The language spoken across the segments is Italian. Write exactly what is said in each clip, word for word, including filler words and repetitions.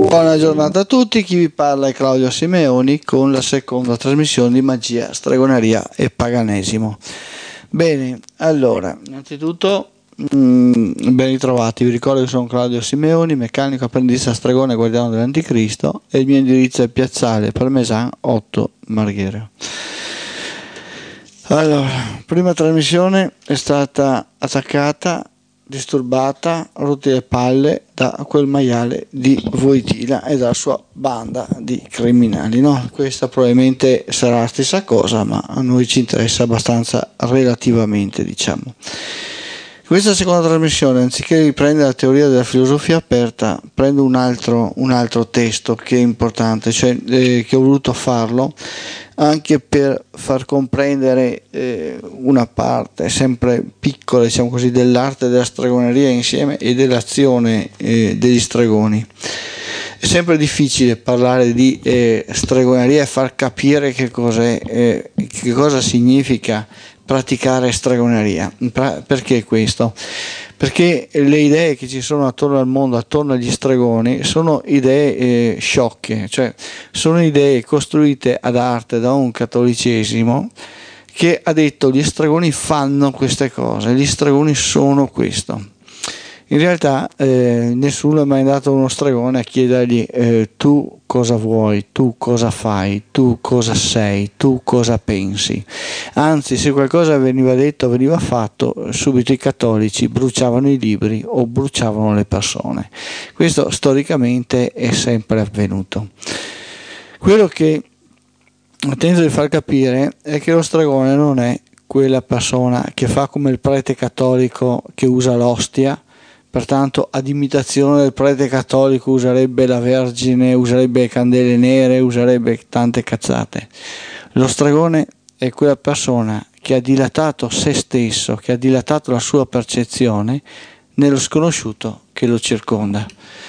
Buona giornata a tutti, chi vi parla è Claudio Simeoni con la seconda trasmissione di Magia, Stregoneria e Paganesimo. Bene, allora, innanzitutto mh, ben ritrovati, vi ricordo che sono Claudio Simeoni, meccanico apprendista stregone guardiano dell'Anticristo e il mio indirizzo è Piazzale Parmesan otto Marghera. Allora, prima trasmissione è stata attaccata, disturbata, rotte le palle da quel maiale di Wojtyla e dalla sua banda di criminali, no? Questa probabilmente sarà la stessa cosa, ma a noi ci interessa abbastanza relativamente, diciamo. Questa seconda trasmissione, anziché riprendere la teoria della filosofia aperta, prendo un altro, un altro testo che è importante, cioè eh, che ho voluto farlo anche per far comprendere eh, una parte sempre piccola, diciamo così, dell'arte della stregoneria insieme e dell'azione eh, degli stregoni. È sempre difficile parlare di eh, stregoneria e far capire che cos'è, eh, che cosa significa praticare stregoneria. Perché questo? Perché le idee che ci sono attorno al mondo, attorno agli stregoni, sono idee eh, sciocche, cioè sono idee costruite ad arte da un cattolicesimo che ha detto gli stregoni fanno queste cose, gli stregoni sono questo. In realtà eh, nessuno è mai andato a uno stregone a chiedergli eh, tu cosa vuoi, tu cosa fai, tu cosa sei, tu cosa pensi. Anzi, se qualcosa veniva detto, veniva fatto, subito i cattolici bruciavano i libri o bruciavano le persone. Questo storicamente è sempre avvenuto. Quello che tento di far capire è che lo stregone non è quella persona che fa come il prete cattolico che usa l'ostia. Pertanto, ad imitazione del prete cattolico userebbe la Vergine, userebbe candele nere, userebbe tante cazzate. Lo stregone è quella persona che ha dilatato se stesso, che ha dilatato la sua percezione nello sconosciuto che lo circonda.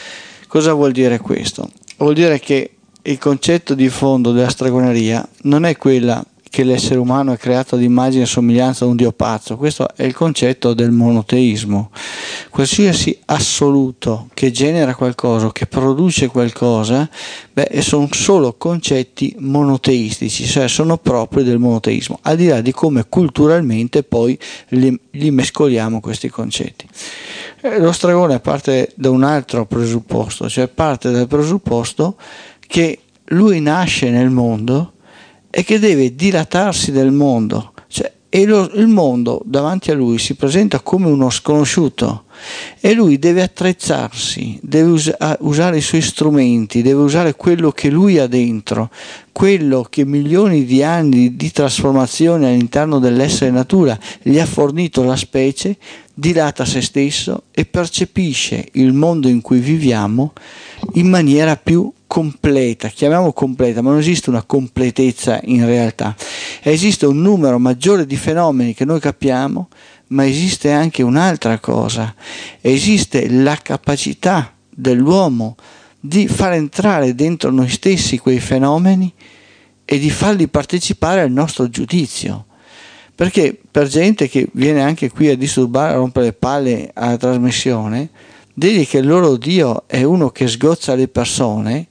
Cosa vuol dire questo? Vuol dire che il concetto di fondo della stregoneria non è quella che l'essere umano è creato ad immagine e somiglianza di un dio pazzo. Questo è il concetto del monoteismo. Qualsiasi assoluto che genera qualcosa, che produce qualcosa, beh, sono solo concetti monoteistici, cioè sono propri del monoteismo, al di là di come culturalmente poi li, li mescoliamo questi concetti. Eh, lo stregone parte da un altro presupposto, cioè parte dal presupposto che lui nasce nel mondo e che deve dilatarsi del mondo, cioè, e lo, il mondo davanti a lui si presenta come uno sconosciuto e lui deve attrezzarsi, deve us- usare i suoi strumenti, deve usare quello che lui ha dentro, quello che milioni di anni di trasformazione all'interno dell'essere natura gli ha fornito la specie, dilata se stesso e percepisce il mondo in cui viviamo in maniera più completa, chiamiamo completa, ma non esiste una completezza in realtà, esiste un numero maggiore di fenomeni che noi capiamo, ma esiste anche un'altra cosa, esiste la capacità dell'uomo di far entrare dentro noi stessi quei fenomeni e di farli partecipare al nostro giudizio. Perché per gente che viene anche qui a disturbare, a rompere le palle alla trasmissione, dirgli che il loro Dio è uno che sgozza le persone,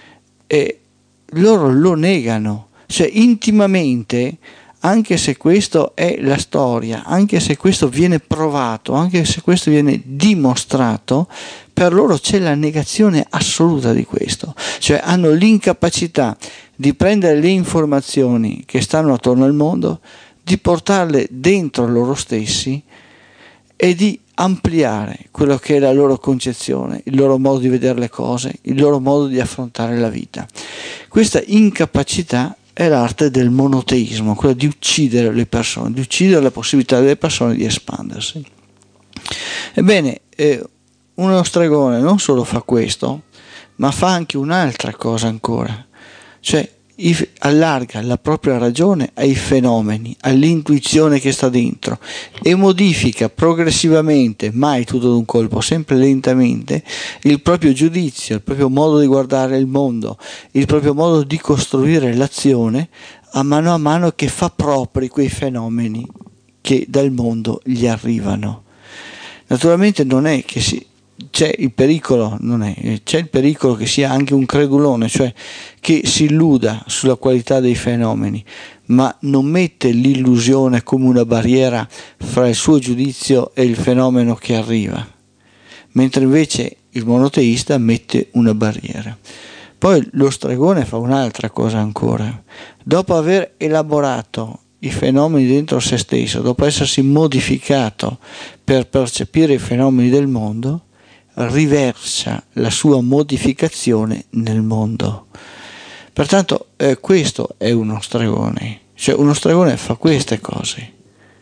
e loro lo negano, cioè intimamente, anche se questo è la storia, anche se questo viene provato, anche se questo viene dimostrato, per loro c'è la negazione assoluta di questo, cioè hanno l'incapacità di prendere le informazioni che stanno attorno al mondo, di portarle dentro loro stessi e di ampliare quello che è la loro concezione, il loro modo di vedere le cose, il loro modo di affrontare la vita. Questa incapacità è l'arte del monoteismo, quella di uccidere le persone, di uccidere la possibilità delle persone di espandersi. Ebbene, eh, uno stregone non solo fa questo, ma fa anche un'altra cosa ancora, cioè allarga la propria ragione ai fenomeni, all'intuizione che sta dentro e modifica progressivamente, mai tutto d'un colpo, sempre lentamente, il proprio giudizio, il proprio modo di guardare il mondo, il proprio modo di costruire l'azione a mano a mano che fa propri quei fenomeni che dal mondo gli arrivano. Naturalmente non è che si c'è il pericolo, non è, c'è il pericolo che sia anche un credulone, cioè che si illuda sulla qualità dei fenomeni, ma non mette l'illusione come una barriera fra il suo giudizio e il fenomeno che arriva, mentre invece il monoteista mette una barriera. Poi lo stregone fa un'altra cosa ancora. Dopo aver elaborato i fenomeni dentro se stesso, dopo essersi modificato per percepire i fenomeni del mondo, riversa la sua modificazione nel mondo. Pertanto eh, questo è uno stregone, cioè uno stregone fa queste cose.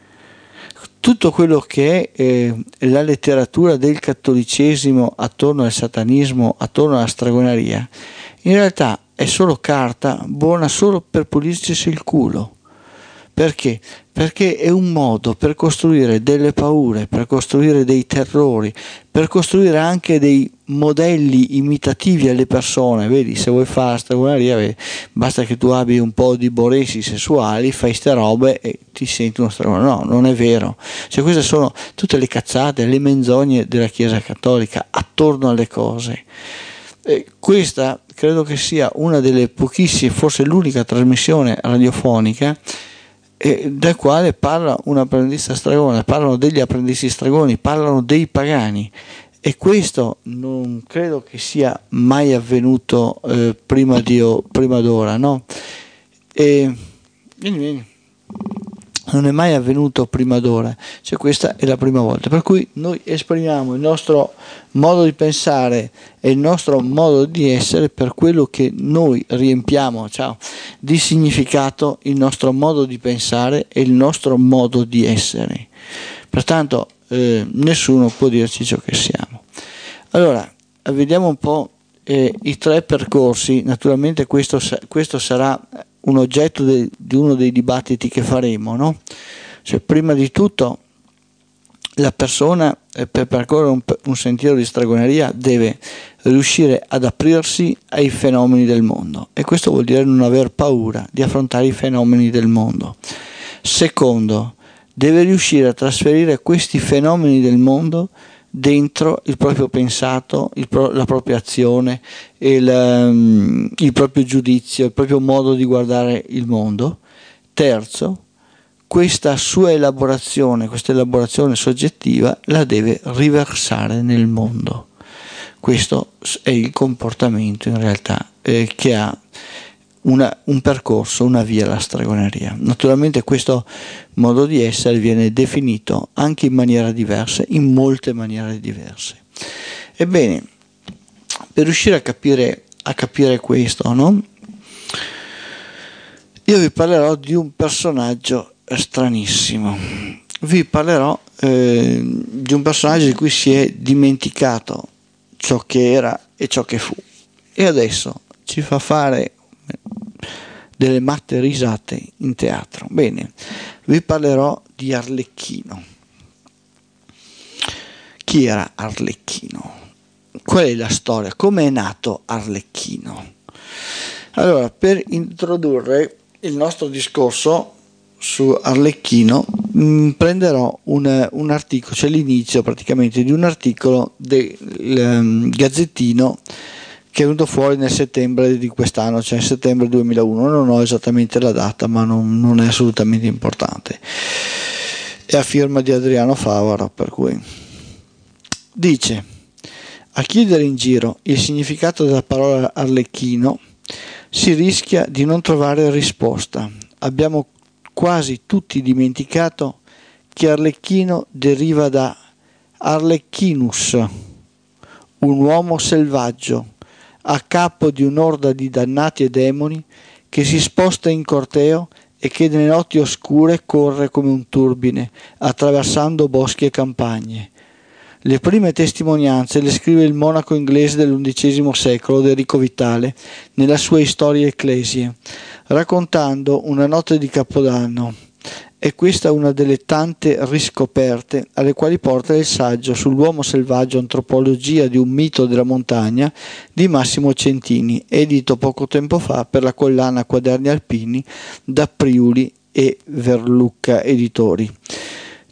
Tutto quello che è eh, la letteratura del cattolicesimo attorno al satanismo, attorno alla stregoneria, in realtà è solo carta buona solo per pulirsi il culo. Perché? Perché è un modo per costruire delle paure, per costruire dei terrori, per costruire anche dei modelli imitativi alle persone. Vedi, se vuoi fare la stregoneria, vedi, basta che tu abbia un po' di boresi sessuali, fai ste robe e ti senti uno stregone. No, non è vero. Cioè, queste sono tutte le cazzate, le menzogne della Chiesa Cattolica attorno alle cose. E questa credo che sia una delle pochissime, forse l'unica trasmissione radiofonica E dal quale parla un apprendista stregone, parlano degli apprendisti stregoni, parlano dei pagani, e questo non credo che sia mai avvenuto eh, prima, di, prima d'ora, no? E, vieni, vieni. Non è mai avvenuto prima d'ora, cioè questa è la prima volta, per cui noi esprimiamo il nostro modo di pensare e il nostro modo di essere per quello che noi riempiamo, ciao, di significato il nostro modo di pensare e il nostro modo di essere. Pertanto eh, nessuno può dirci ciò che siamo. Allora, vediamo un po' eh, i tre percorsi. Naturalmente questo, questo sarà un oggetto de, di uno dei dibattiti che faremo, no? Cioè, prima di tutto la persona eh, per percorrere un, un sentiero di stregoneria deve riuscire ad aprirsi ai fenomeni del mondo, e questo vuol dire non aver paura di affrontare i fenomeni del mondo. Secondo, deve riuscire a trasferire questi fenomeni del mondo dentro il proprio pensato, il pro, la propria azione, il, um, il proprio giudizio, il proprio modo di guardare il mondo. Terzo, questa sua elaborazione, questa elaborazione soggettiva la deve riversare nel mondo. Questo è il comportamento in realtà eh, che ha una, un percorso, una via alla stregoneria. Naturalmente questo modo di essere viene definito anche in maniera diversa, in molte maniere diverse. Ebbene, per riuscire a capire, a capire questo, no? Io vi parlerò di un personaggio stranissimo. Vi parlerò eh, di un personaggio di cui si è dimenticato ciò che era e ciò che fu, e adesso ci fa fare delle matte risate in teatro. Bene, vi parlerò di Arlecchino. Chi era Arlecchino? Qual è la storia? Come è nato Arlecchino? Allora, per introdurre il nostro discorso su Arlecchino mh, prenderò un, un articolo, cioè l'inizio praticamente di un articolo del um, Gazzettino che è venuto fuori nel settembre di quest'anno, cioè nel settembre duemilauno. Non ho esattamente la data, ma non, non è assolutamente importante. È a firma di Adriano Favaro, per cui dice: a chiedere in giro il significato della parola Arlecchino si rischia di non trovare risposta. Abbiamo quasi tutti dimenticato che Arlecchino deriva da Arlecchinus, un uomo selvaggio a capo di un'orda di dannati e demoni che si sposta in corteo e che nelle notti oscure corre come un turbine attraversando boschi e campagne. Le prime testimonianze le scrive il monaco inglese dell'undicesimo secolo Enrico Vitale nella sua Storia Ecclesiae, raccontando una notte di Capodanno. È questa una delle tante riscoperte alle quali porta il saggio sull'uomo selvaggio, antropologia di un mito della montagna di Massimo Centini, edito poco tempo fa per la collana Quaderni Alpini da Priuli e Verlucca Editori.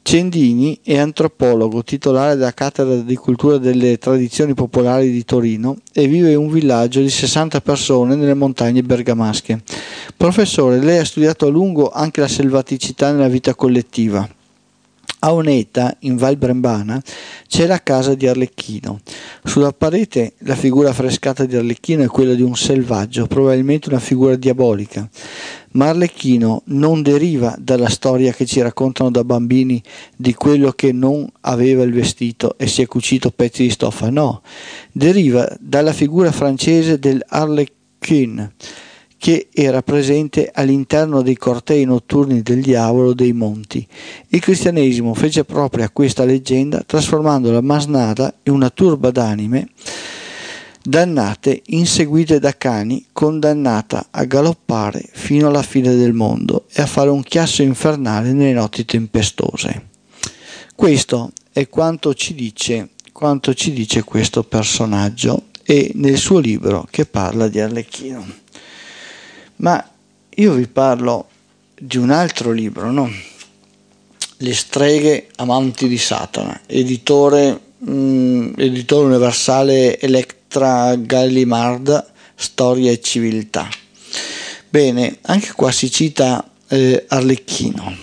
Cendini è antropologo, titolare della cattedra di cultura delle tradizioni popolari di Torino e vive in un villaggio di sessanta persone nelle montagne bergamasche. Professore, lei ha studiato a lungo anche la selvaticità nella vita collettiva. A Oneta, in Val Brembana, c'è la casa di Arlecchino. Sulla parete la figura affrescata di Arlecchino è quella di un selvaggio, probabilmente una figura diabolica. Ma Arlecchino non deriva dalla storia che ci raccontano da bambini di quello che non aveva il vestito e si è cucito pezzi di stoffa, no, deriva dalla figura francese dell'Arlequin, che era presente all'interno dei cortei notturni del diavolo dei monti. Il cristianesimo fece propria questa leggenda, trasformando la masnada in una turba d'anime dannate, inseguite da cani, condannata a galoppare fino alla fine del mondo e a fare un chiasso infernale nelle notti tempestose. Questo è quanto ci dice, quanto ci dice questo personaggio e nel suo libro che parla di Arlecchino. Ma io vi parlo di un altro libro, no? Le streghe amanti di Satana, editore, mh, editore universale Electra Gallimard, Storia e Civiltà. Bene, anche qua si cita eh, Arlecchino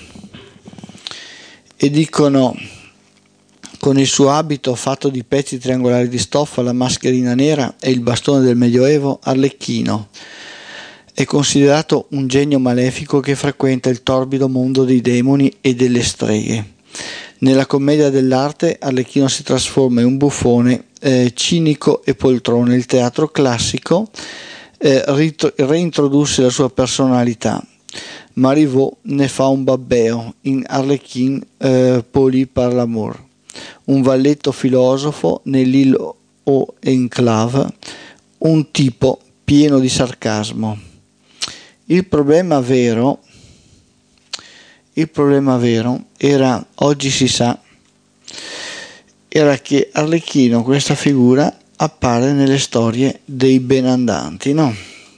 e dicono: con il suo abito fatto di pezzi triangolari di stoffa, la mascherina nera e il bastone del Medioevo, Arlecchino è considerato un genio malefico che frequenta il torbido mondo dei demoni e delle streghe. Nella commedia dell'arte Arlecchino si trasforma in un buffone eh, cinico e poltrone. Il teatro classico eh, rit- reintrodusse la sua personalità. Marivaux ne fa un babbeo in Arlequin eh, Poli par l'amour, un valletto filosofo nell'Île aux Enclaves, un tipo pieno di sarcasmo. Il problema vero, il problema vero era, oggi si sa, era che Arlecchino, questa figura, appare nelle storie dei benandanti, no?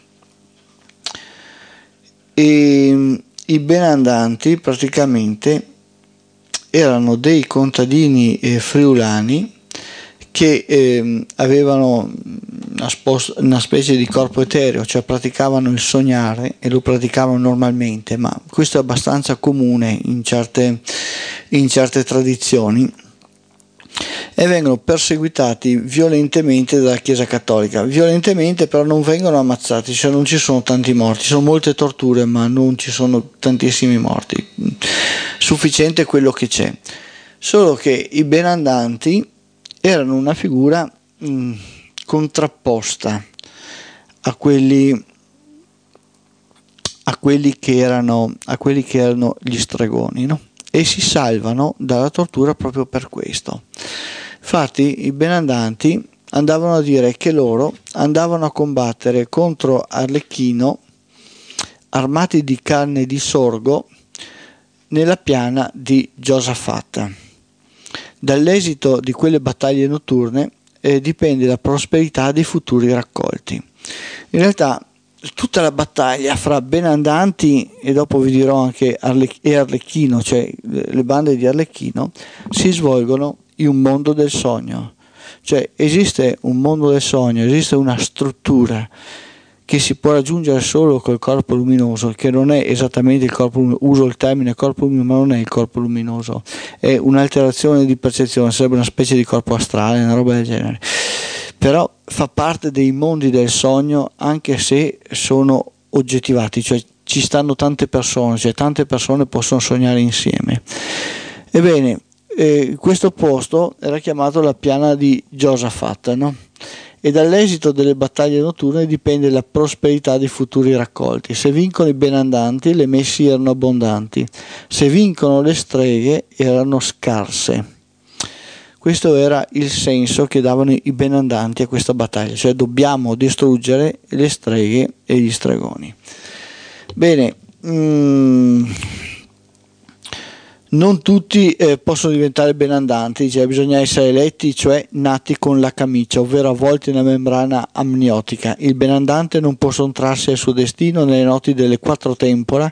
E i benandanti praticamente erano dei contadini eh, friulani che eh, avevano una, spos- una specie di corpo etereo, cioè praticavano il sognare e lo praticavano normalmente, ma questo è abbastanza comune in certe, in certe tradizioni, e vengono perseguitati violentemente dalla Chiesa Cattolica. Violentemente, però non vengono ammazzati, cioè non ci sono tanti morti, ci sono molte torture ma non ci sono tantissimi morti, sufficiente quello che c'è. Solo che i benandanti erano una figura mh, contrapposta a quelli a quelli che erano a quelli che erano gli stregoni, no? E si salvano dalla tortura proprio per questo. Infatti i benandanti andavano a dire che loro andavano a combattere contro Arlecchino armati di carne di sorgo nella piana di Giosafat. Dall'esito di quelle battaglie notturne eh, dipende la prosperità dei futuri raccolti. In realtà tutta la battaglia fra benandanti e dopo vi dirò anche Arle- e Arlecchino, cioè le bande di Arlecchino, si svolgono in un mondo del sogno. Cioè esiste un mondo del sogno, esiste una struttura che si può raggiungere solo col corpo luminoso, che non è esattamente il corpo luminoso, uso il termine corpo luminoso, ma non è il corpo luminoso, è un'alterazione di percezione, sarebbe una specie di corpo astrale, una roba del genere, però fa parte dei mondi del sogno, anche se sono oggettivati, cioè ci stanno tante persone, cioè tante persone possono sognare insieme. Ebbene, eh, questo posto era chiamato la piana di Giosafat, no? E dall'esito delle battaglie notturne dipende la prosperità dei futuri raccolti. Se vincono i benandanti, le messi erano abbondanti; se vincono le streghe, erano scarse. Questo era il senso che davano i benandanti a questa battaglia, cioè dobbiamo distruggere le streghe e gli stregoni. Bene, mm, non tutti eh, possono diventare benandanti, cioè bisogna essere eletti, cioè nati con la camicia, ovvero avvolti nella membrana amniotica. Il benandante non può sottrarsi al suo destino nelle notti delle quattro tempora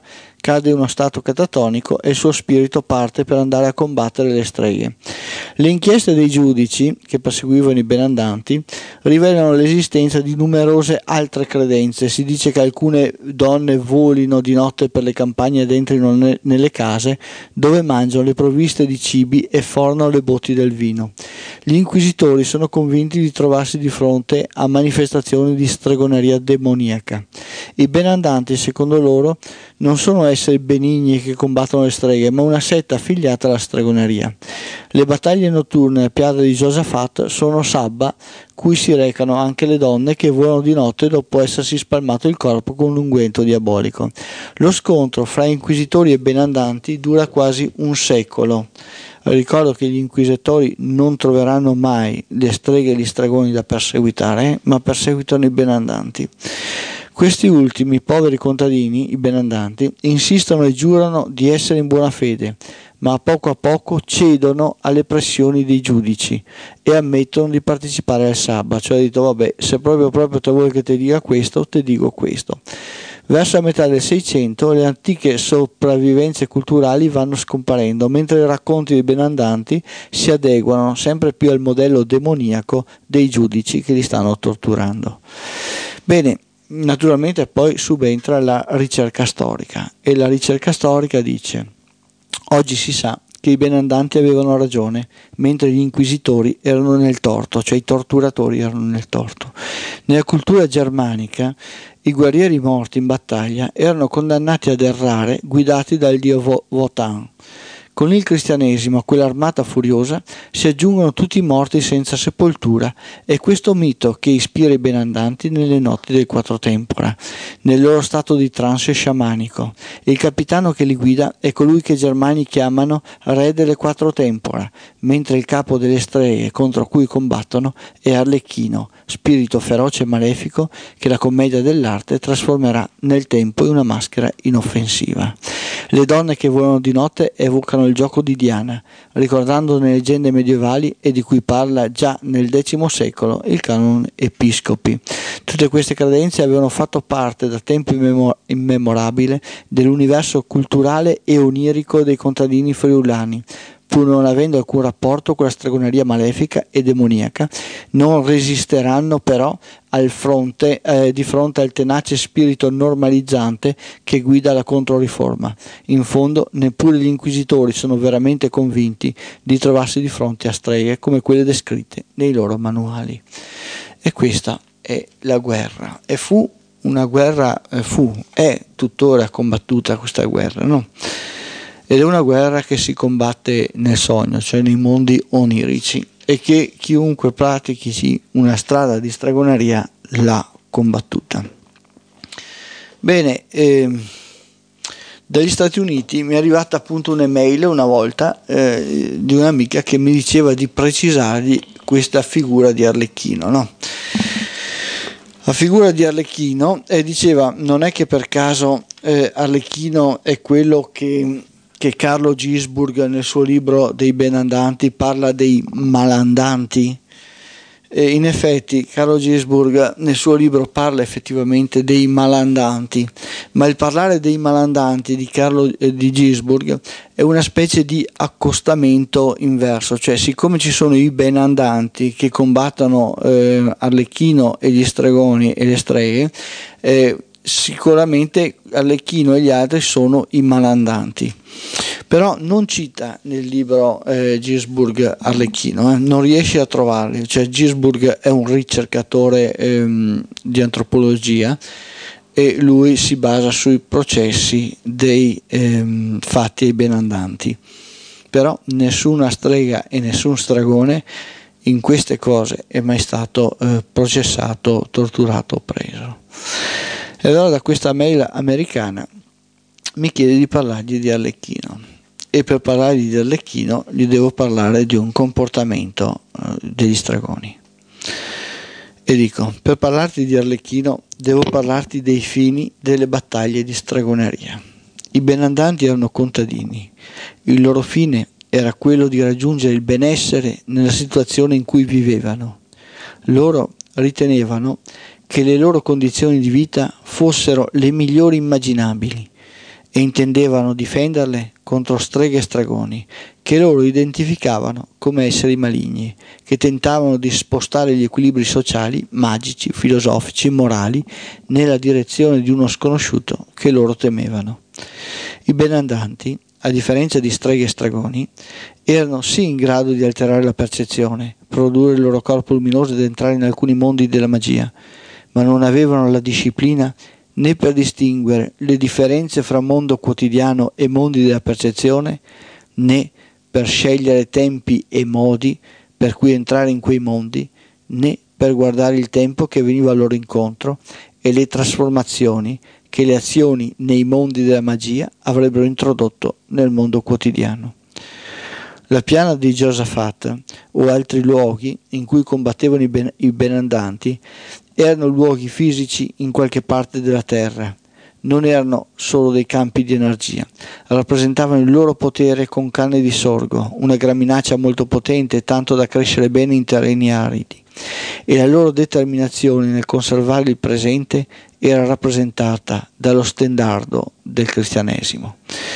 cade in uno stato catatonico e il suo spirito parte per andare a combattere le streghe. Le inchieste dei giudici che perseguivano i benandanti rivelano l'esistenza di numerose altre credenze. Si dice che alcune donne volino di notte per le campagne ed entrino ne- nelle case dove mangiano le provviste di cibi e fornano le botti del vino. Gli inquisitori sono convinti di trovarsi di fronte a manifestazioni di stregoneria demoniaca. I benandanti, secondo loro, non sono esseri benigni che combattono le streghe, ma una setta affiliata alla stregoneria. Le battaglie notturne nella piazza di Giosafat sono sabba, cui si recano anche le donne che volano di notte dopo essersi spalmato il corpo con un unguento diabolico. Lo scontro fra inquisitori e benandanti dura quasi un secolo. Ricordo che gli inquisitori non troveranno mai le streghe e gli stregoni da perseguitare, eh, ma perseguitano i benandanti. Questi ultimi, poveri contadini, i benandanti, insistono e giurano di essere in buona fede, ma a poco a poco cedono alle pressioni dei giudici e ammettono di partecipare al sabba, cioè ha detto vabbè, se proprio proprio te vuoi che ti dica questo, ti dico questo. Verso la metà del Seicento le antiche sopravvivenze culturali vanno scomparendo, mentre i racconti dei benandanti si adeguano sempre più al modello demoniaco dei giudici che li stanno torturando. Bene, naturalmente poi subentra la ricerca storica e la ricerca storica dice: oggi si sa che i benandanti avevano ragione, mentre gli inquisitori erano nel torto, cioè i torturatori erano nel torto. Nella cultura germanica i guerrieri morti in battaglia erano condannati ad errare guidati dal dio Wotan. Con il cristianesimo a quell'armata furiosa si aggiungono tutti i morti senza sepoltura, e questo mito che ispira i benandanti nelle notti del Quattro Tempora, nel loro stato di trance sciamanico. Il capitano che li guida è colui che i germani chiamano re delle Quattro Tempora, mentre il capo delle streghe contro cui combattono è Arlecchino, spirito feroce e malefico che la commedia dell'arte trasformerà nel tempo in una maschera inoffensiva. Le donne che volano di notte evocano il gioco di Diana, ricordando le leggende medievali e di cui parla già nel X secolo il canon Episcopi. Tutte queste credenze avevano fatto parte da tempo immemor- immemorabile dell'universo culturale e onirico dei contadini friulani. Pur non avendo alcun rapporto con la stregoneria malefica e demoniaca, non resisteranno però al fronte, eh, di fronte al tenace spirito normalizzante che guida la Controriforma. In fondo, neppure gli inquisitori sono veramente convinti di trovarsi di fronte a streghe come quelle descritte nei loro manuali. E questa è la guerra. E fu una guerra, eh, fu, è tuttora combattuta questa guerra, no? Ed è una guerra che si combatte nel sogno, cioè nei mondi onirici, e che chiunque pratichi una strada di stregoneria l'ha combattuta. Bene, eh, dagli Stati Uniti mi è arrivata appunto un'email una volta eh, di un'amica che mi diceva di precisargli questa figura di Arlecchino, no? La figura di Arlecchino, eh, diceva, non è che per caso eh, Arlecchino è quello che che Carlo Ginzburg nel suo libro dei benandanti parla dei malandanti. E in effetti Carlo Ginzburg nel suo libro parla effettivamente dei malandanti, ma il parlare dei malandanti di Carlo eh, di Ginzburg è una specie di accostamento inverso, cioè siccome ci sono i benandanti che combattono eh, Arlecchino e gli stregoni e le streghe, eh, sicuramente Arlecchino e gli altri sono i malandanti. Però non cita nel libro eh, Ginzburg Arlecchino, eh, non riesce a trovarli, cioè Ginzburg è un ricercatore ehm, di antropologia e lui si basa sui processi dei ehm, fatti ai benandanti, però nessuna strega e nessun stregone in queste cose è mai stato eh, processato, torturato o preso. E allora da questa mail americana mi chiede di parlargli di Arlecchino, e per parlargli di Arlecchino gli devo parlare di un comportamento uh, degli stregoni. E dico, per parlarti di Arlecchino devo parlarti dei fini delle battaglie di stregoneria. I benandanti erano contadini, il loro fine era quello di raggiungere il benessere nella situazione in cui vivevano. Loro ritenevano che le loro condizioni di vita fossero le migliori immaginabili e intendevano difenderle contro streghe e stregoni che loro identificavano come esseri maligni, che tentavano di spostare gli equilibri sociali, magici, filosofici, morali nella direzione di uno sconosciuto che loro temevano. I benandanti, a differenza di streghe e stregoni, erano sì in grado di alterare la percezione, produrre il loro corpo luminoso ed entrare in alcuni mondi della magia, ma non avevano la disciplina né per distinguere le differenze fra mondo quotidiano e mondi della percezione, né per scegliere tempi e modi per cui entrare in quei mondi, né per guardare il tempo che veniva a loro incontro e le trasformazioni che le azioni nei mondi della magia avrebbero introdotto nel mondo quotidiano. La piana di Giosafat o altri luoghi in cui combattevano i, ben, i benandanti erano luoghi fisici in qualche parte della terra, non erano solo dei campi di energia, rappresentavano il loro potere con canne di sorgo, una graminaccia molto potente tanto da crescere bene in terreni aridi, e la loro determinazione nel conservare il presente era rappresentata dallo stendardo del cristianesimo.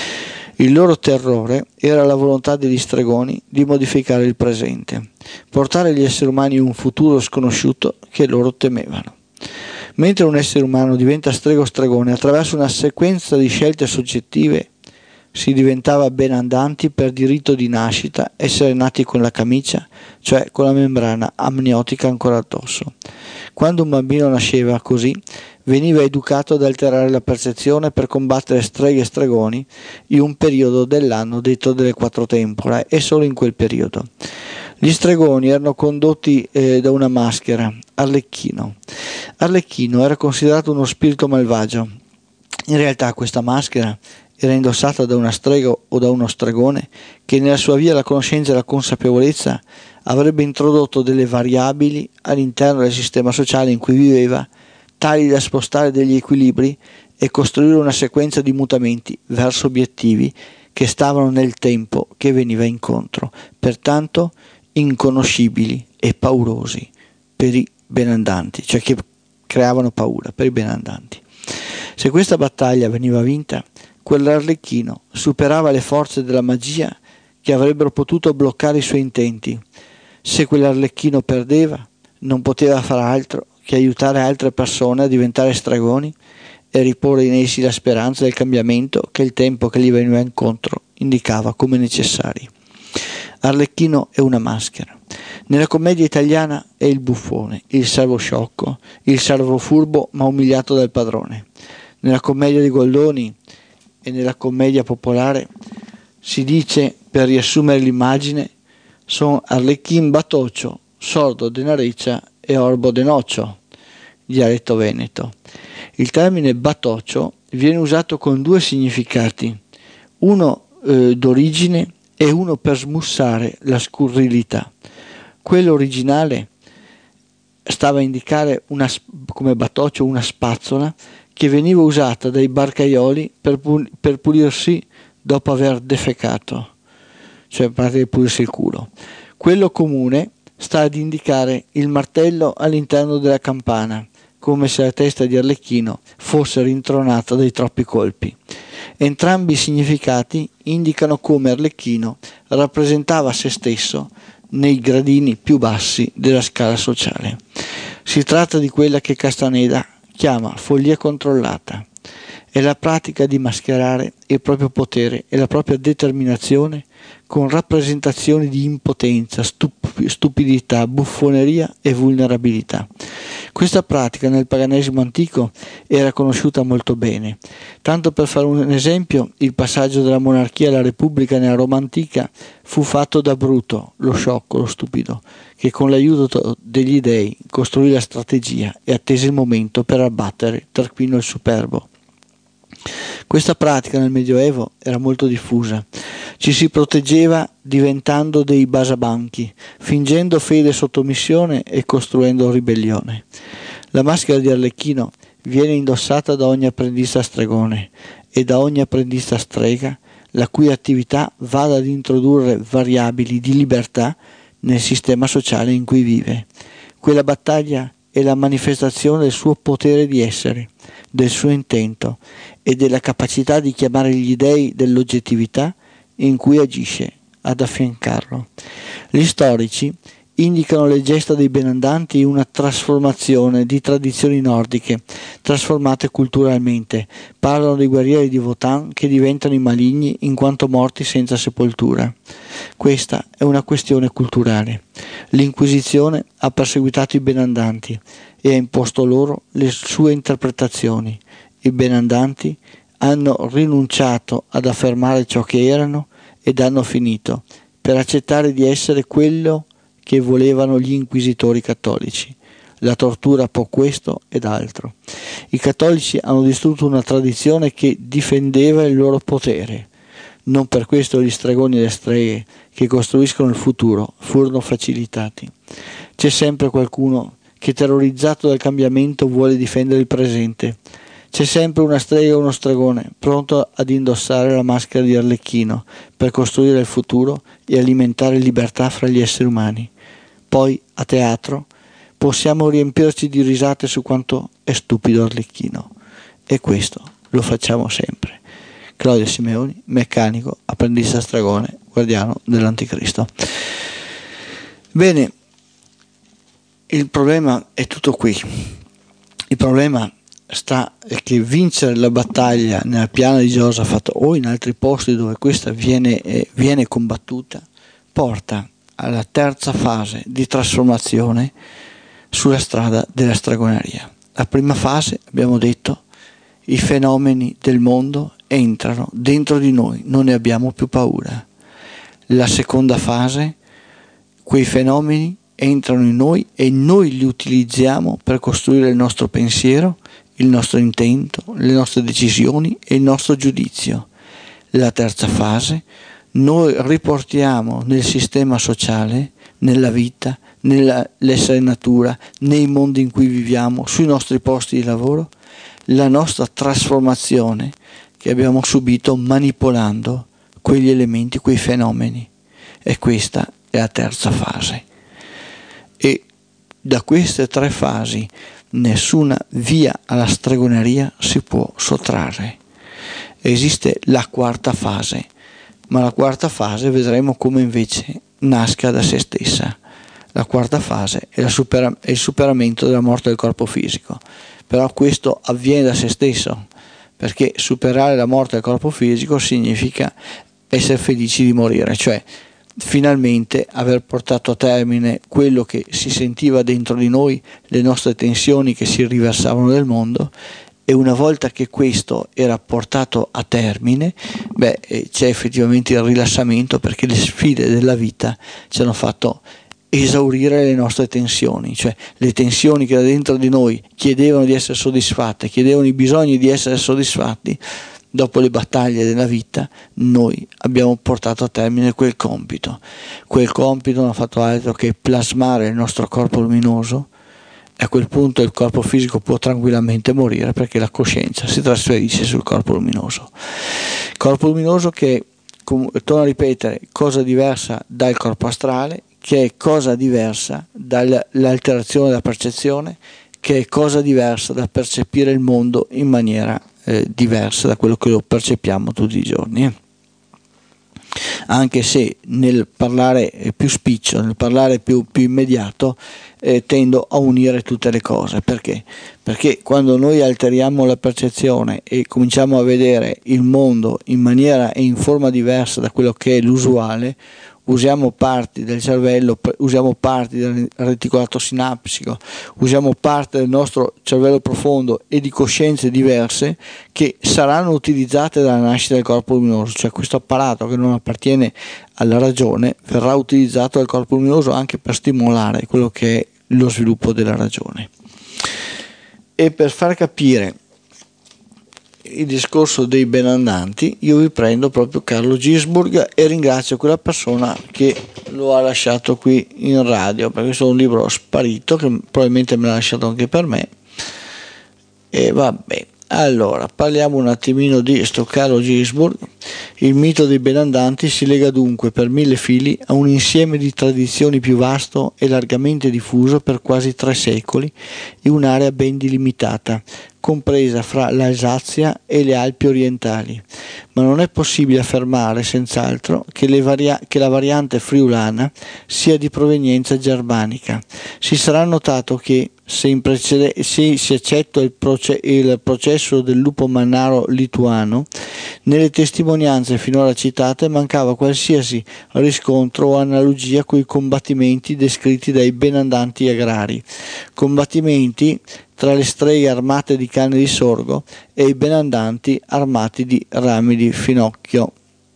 Il loro terrore era la volontà degli stregoni di modificare il presente, portare agli esseri umani un futuro sconosciuto che loro temevano. Mentre un essere umano diventa strego o stregone attraverso una sequenza di scelte soggettive, si diventava benandanti per diritto di nascita, essere nati con la camicia, cioè con la membrana amniotica ancora addosso. Quando un bambino nasceva così, veniva educato ad alterare la percezione per combattere streghe e stregoni in un periodo dell'anno detto delle quattro tempore, e solo in quel periodo. Gli stregoni erano condotti eh, da una maschera, Arlecchino. Arlecchino era considerato uno spirito malvagio. In realtà questa maschera era indossata da una strega o da uno stregone che nella sua via alla conoscenza e alla consapevolezza avrebbe introdotto delle variabili all'interno del sistema sociale in cui viveva, tali da spostare degli equilibri e costruire una sequenza di mutamenti verso obiettivi che stavano nel tempo che veniva incontro, pertanto inconoscibili e paurosi per i benandanti, cioè che creavano paura per i benandanti. Se questa battaglia veniva vinta, quell'Arlecchino superava le forze della magia che avrebbero potuto bloccare i suoi intenti. Se quell'Arlecchino perdeva, non poteva far altro che aiutare altre persone a diventare stregoni e riporre in essi la speranza del cambiamento che il tempo che gli veniva incontro indicava come necessari. Arlecchino è una maschera. Nella commedia italiana è il buffone, il servo sciocco, il servo furbo ma umiliato dal padrone. Nella commedia di Goldoni e nella commedia popolare si dice, per riassumere l'immagine, son Arlecchin batoccio, sordo de nareccia e orbo de noccio, dialetto veneto. Il termine batoccio viene usato con due significati, uno eh, d'origine e uno per smussare la scurrilità. Quello originale stava a indicare una, come batoccio una spazzola che veniva usata dai barcaioli per, pul- per pulirsi dopo aver defecato, cioè per pulirsi il culo. Quello comune sta ad indicare il martello all'interno della campana, come se la testa di Arlecchino fosse rintronata dai troppi colpi. Entrambi i significati indicano come Arlecchino rappresentava se stesso nei gradini più bassi della scala sociale. Si tratta di quella che Castaneda chiama follia controllata. È la pratica di mascherare il proprio potere e la propria determinazione con rappresentazioni di impotenza, stup- stupidità, buffoneria e vulnerabilità. Questa pratica nel paganesimo antico era conosciuta molto bene. Tanto per fare un esempio, il passaggio dalla monarchia alla repubblica nella Roma antica fu fatto da Bruto, lo sciocco, lo stupido, che con l'aiuto degli dei costruì la strategia e attese il momento per abbattere Tarquinio il Superbo. Questa pratica nel Medioevo era molto diffusa. Ci si proteggeva diventando dei basabanchi, fingendo fede sottomissione e costruendo ribellione. La maschera di Arlecchino viene indossata da ogni apprendista stregone e da ogni apprendista strega, la cui attività vada ad introdurre variabili di libertà nel sistema sociale in cui vive. Quella battaglia è la manifestazione del suo potere di essere, del suo intento e della capacità di chiamare gli dei dell'oggettività in cui agisce ad affiancarlo. Gli storici indicano le gesta dei benandanti una trasformazione di tradizioni nordiche trasformate culturalmente. Parlano dei guerrieri di Wotan che diventano i maligni in quanto morti senza sepoltura. Questa è una questione culturale. L'Inquisizione ha perseguitato i benandanti e ha imposto loro le sue interpretazioni. I benandanti hanno rinunciato ad affermare ciò che erano ed hanno finito per accettare di essere quello che volevano gli inquisitori cattolici. La tortura può questo ed altro. I cattolici hanno distrutto una tradizione che difendeva il loro potere. Non per questo gli stregoni e le streghe che costruiscono il futuro furono facilitati. C'è sempre qualcuno che, terrorizzato dal cambiamento, vuole difendere il presente. C'è sempre una strega o uno stregone pronto ad indossare la maschera di Arlecchino per costruire il futuro e alimentare libertà fra gli esseri umani. Poi, a teatro, possiamo riempirci di risate su quanto è stupido Arlecchino. E questo lo facciamo sempre. Claudio Simeoni, meccanico, apprendista stregone, guardiano dell'Anticristo. Bene, il problema è tutto qui. Il problema sta è che vincere la battaglia nella piana di Giosafat o in altri posti dove questa viene, eh, viene combattuta porta alla terza fase di trasformazione sulla strada della stregoneria. La prima fase, abbiamo detto, i fenomeni del mondo entrano dentro di noi, non ne abbiamo più paura. La seconda fase, quei fenomeni entrano in noi e noi li utilizziamo per costruire il nostro pensiero, il nostro intento, le nostre decisioni e il nostro giudizio. La terza fase, noi riportiamo nel sistema sociale, nella vita, nell'essere natura, nei mondi in cui viviamo, sui nostri posti di lavoro, la nostra trasformazione che abbiamo subito manipolando quegli elementi, quei fenomeni. E questa è la terza fase. E da queste tre fasi nessuna via alla stregoneria si può sottrarre. Esiste la quarta fase, ma la quarta fase vedremo come invece nasca da se stessa. La quarta fase è, la supera- è il superamento della morte del corpo fisico, però questo avviene da se stesso, perché superare la morte del corpo fisico significa essere felici di morire, cioè finalmente aver portato a termine quello che si sentiva dentro di noi, le nostre tensioni che si riversavano nel mondo. E una volta che questo era portato a termine, beh, c'è effettivamente il rilassamento, perché le sfide della vita ci hanno fatto esaurire le nostre tensioni, cioè le tensioni che da dentro di noi chiedevano di essere soddisfatte, chiedevano i bisogni di essere soddisfatti. Dopo le battaglie della vita noi abbiamo portato a termine quel compito. Quel compito non ha fatto altro che plasmare il nostro corpo luminoso. A quel punto il corpo fisico può tranquillamente morire, perché la coscienza si trasferisce sul corpo luminoso. Corpo luminoso che, torno a ripetere, cosa diversa dal corpo astrale, che è cosa diversa dall'alterazione della percezione, che è cosa diversa da percepire il mondo in maniera eh, diversa da quello che lo percepiamo tutti i giorni. Eh. Anche se nel parlare più spiccio, nel parlare più, più immediato, eh, tendo a unire tutte le cose. Perché? Perché quando noi alteriamo la percezione e cominciamo a vedere il mondo in maniera e in forma diversa da quello che è l'usuale, usiamo parti del cervello, usiamo parti del reticolato sinapsico, usiamo parte del nostro cervello profondo e di coscienze diverse che saranno utilizzate dalla nascita del corpo luminoso, cioè questo apparato che non appartiene alla ragione verrà utilizzato dal corpo luminoso anche per stimolare quello che è lo sviluppo della ragione. E per far capire il discorso dei benandanti, io vi prendo proprio Carlo Ginzburg e ringrazio quella persona che lo ha lasciato qui in radio, perché questo è un libro sparito che probabilmente me l'ha lasciato anche per me. E vabbè, allora parliamo un attimino di sto Carlo Ginzburg, Il mito dei Benandanti si lega dunque per mille fili a un insieme di tradizioni più vasto e largamente diffuso per quasi tre secoli in un'area ben delimitata, compresa fra l'Alsazia e le Alpi orientali, ma non è possibile affermare senz'altro che, le varia- che la variante friulana sia di provenienza germanica. Si sarà notato che, se, in precede- se si accetta il, proce- il processo del lupo mannaro lituano, nelle testimonianze finora citate mancava qualsiasi riscontro o analogia coi combattimenti descritti dai Benandanti agrari, combattimenti tra le streghe armate di canne di sorgo e i Benandanti armati di rami di finocchio.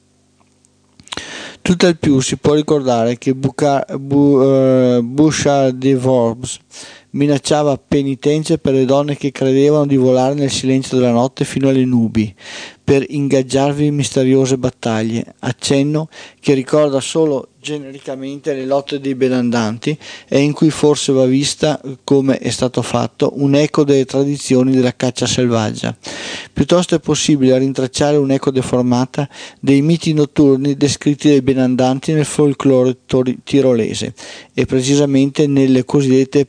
Tutt'al più si può ricordare che Buca- Bu- uh, Bouchard de Worms minacciava penitenze per le donne che credevano di volare nel silenzio della notte fino alle nubi per ingaggiarvi in misteriose battaglie, accenno che ricorda solo genericamente le lotte dei Benandanti e in cui forse va vista, come è stato fatto, un eco delle tradizioni della caccia selvaggia. Piuttosto è possibile rintracciare un'eco deformata dei miti notturni descritti dai Benandanti nel folklore tirolese e precisamente nelle cosiddette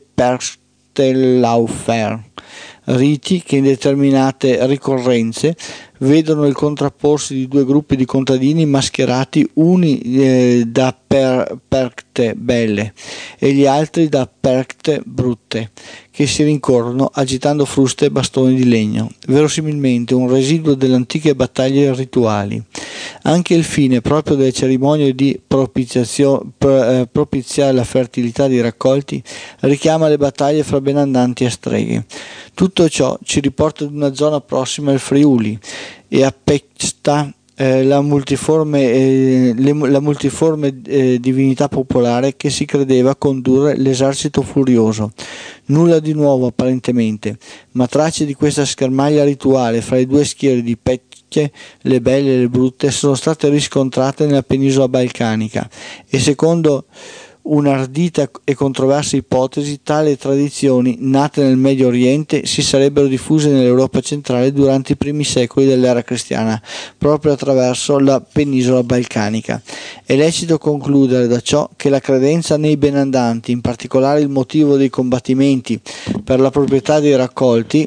Perchtelaufer, riti che in determinate ricorrenze vedono il contrapporsi di due gruppi di contadini mascherati, uni eh, da per, perchte belle e gli altri da perchte brutte, che si rincorrono agitando fruste e bastoni di legno, verosimilmente un residuo delle antiche battaglie rituali. Anche il fine proprio delle cerimonie di propizio, pro, eh, propiziare la fertilità dei raccolti richiama le battaglie fra Benandanti e streghe. Tutto ciò ci riporta ad una zona prossima al Friuli e appesta eh, la multiforme, eh, le, la multiforme eh, divinità popolare che si credeva condurre l'esercito furioso. Nulla di nuovo apparentemente, ma tracce di questa schermaglia rituale fra le due schiere di pecche, le belle e le brutte, sono state riscontrate nella penisola balcanica e secondo un'ardita e controversa ipotesi, tali tradizioni, nate nel Medio Oriente, si sarebbero diffuse nell'Europa centrale durante i primi secoli dell'era cristiana, proprio attraverso la penisola balcanica. È lecito concludere da ciò che la credenza nei Benandanti, in particolare il motivo dei combattimenti per la proprietà dei raccolti,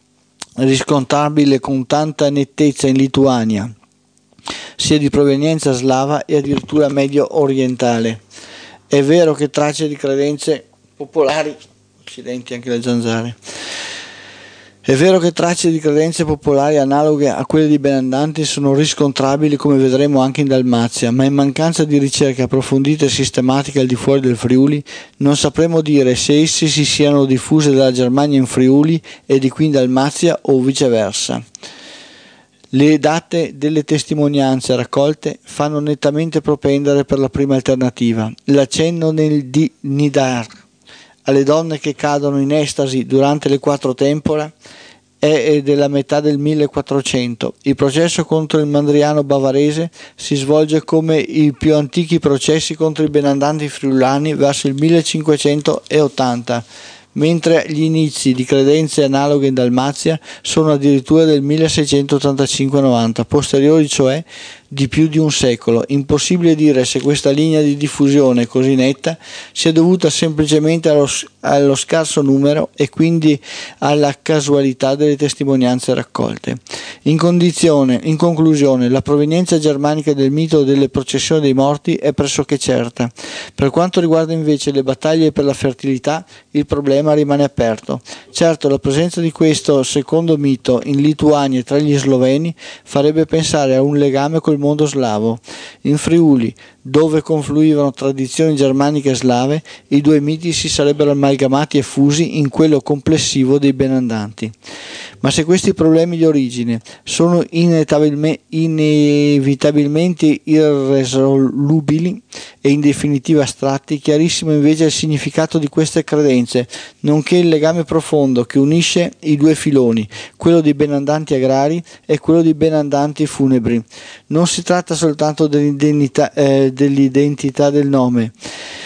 riscontrabile con tanta nettezza in Lituania, sia di provenienza slava e addirittura medio orientale. È vero che tracce di credenze popolari, accidenti anche le zanzare, è vero che tracce di credenze popolari analoghe a quelle di Benandanti sono riscontrabili, come vedremo anche in Dalmazia, ma in mancanza di ricerche approfondite e sistematiche al di fuori del Friuli, non sapremo dire se esse si siano diffuse dalla Germania in Friuli e di qui in Dalmazia o viceversa. Le date delle testimonianze raccolte fanno nettamente propendere per la prima alternativa. L'accenno nel di Nidar alle donne che cadono in estasi durante le quattro tempora è della metà del millequattrocento. Il processo contro il Mandriano bavarese si svolge come i più antichi processi contro i Benandanti friulani verso il millecinquecentottanta, mentre gli inizi di credenze analoghe in Dalmazia sono addirittura del milleseicentottantacinque novanta, posteriori cioè di più di un secolo. Impossibile dire se questa linea di diffusione così netta sia dovuta semplicemente allo, allo scarso numero e quindi alla casualità delle testimonianze raccolte. In, condizione, in conclusione, la provenienza germanica del mito delle processioni dei morti è pressoché certa. Per quanto riguarda invece le battaglie per la fertilità, il problema rimane aperto. Certo, la presenza di questo secondo mito in Lituania e tra gli sloveni farebbe pensare a un legame col mondo slavo. In Friuli, dove confluivano tradizioni germaniche e slave, i due miti si sarebbero amalgamati e fusi in quello complessivo dei Benandanti. Ma se questi problemi di origine sono inevitabilmente irresolubili e in definitiva astratti, chiarissimo invece il significato di queste credenze, nonché il legame profondo che unisce i due filoni, quello dei Benandanti agrari e quello dei Benandanti funebri. Non si tratta soltanto dell'identità, eh, dell'identità del nome,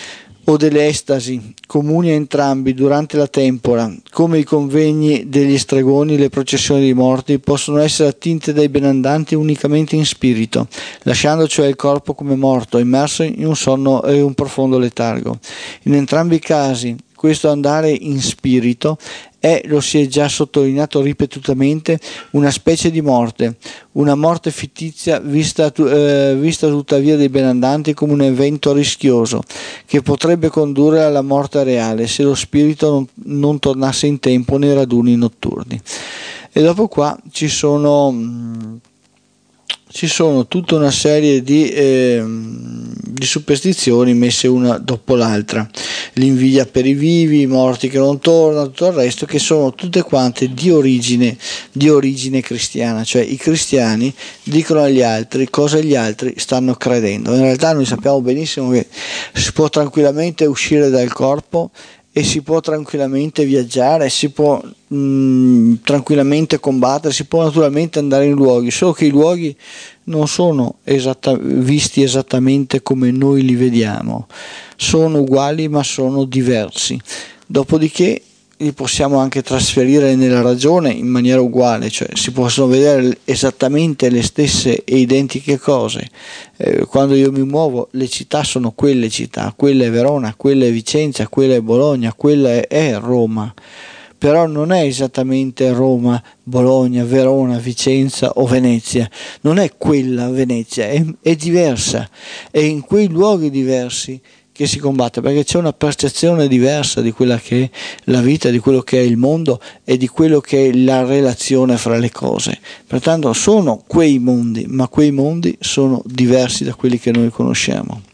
o delle estasi comuni a entrambi durante la tempora, come i convegni degli stregoni e le processioni dei morti, possono essere attinte dai benandanti unicamente in spirito, lasciando cioè il corpo come morto, immerso in un sonno e un profondo letargo. In entrambi i casi questo andare in spirito è, lo si è già sottolineato ripetutamente, una specie di morte, una morte fittizia vista, eh, vista tuttavia dai benandanti come un evento rischioso che potrebbe condurre alla morte reale se lo spirito non, non tornasse in tempo nei raduni notturni. E dopo qua ci sono... Mh, ci sono tutta una serie di, eh, di superstizioni messe una dopo l'altra, l'invidia per i vivi, i morti che non tornano, tutto il resto, che sono tutte quante di origine, di origine cristiana, cioè i cristiani dicono agli altri cosa gli altri stanno credendo. In realtà noi sappiamo benissimo che si può tranquillamente uscire dal corpo e si può tranquillamente viaggiare, si può mh, tranquillamente combattere, si può naturalmente andare in luoghi, solo che i luoghi non sono esatta, visti esattamente come noi li vediamo, sono uguali ma sono diversi. Dopodiché li possiamo anche trasferire nella ragione in maniera uguale, cioè si possono vedere esattamente le stesse e identiche cose. Eh, quando io mi muovo, le città sono quelle città, quella è Verona, quella è Vicenza, quella è Bologna, quella è, è Roma. Però non è esattamente Roma, Bologna, Verona, Vicenza o Venezia, non è quella Venezia, è, è diversa, è in quei luoghi diversi che si combatte, perché c'è una percezione diversa di quella che è la vita, di quello che è il mondo e di quello che è la relazione fra le cose. Pertanto sono quei mondi, ma quei mondi sono diversi da quelli che noi conosciamo.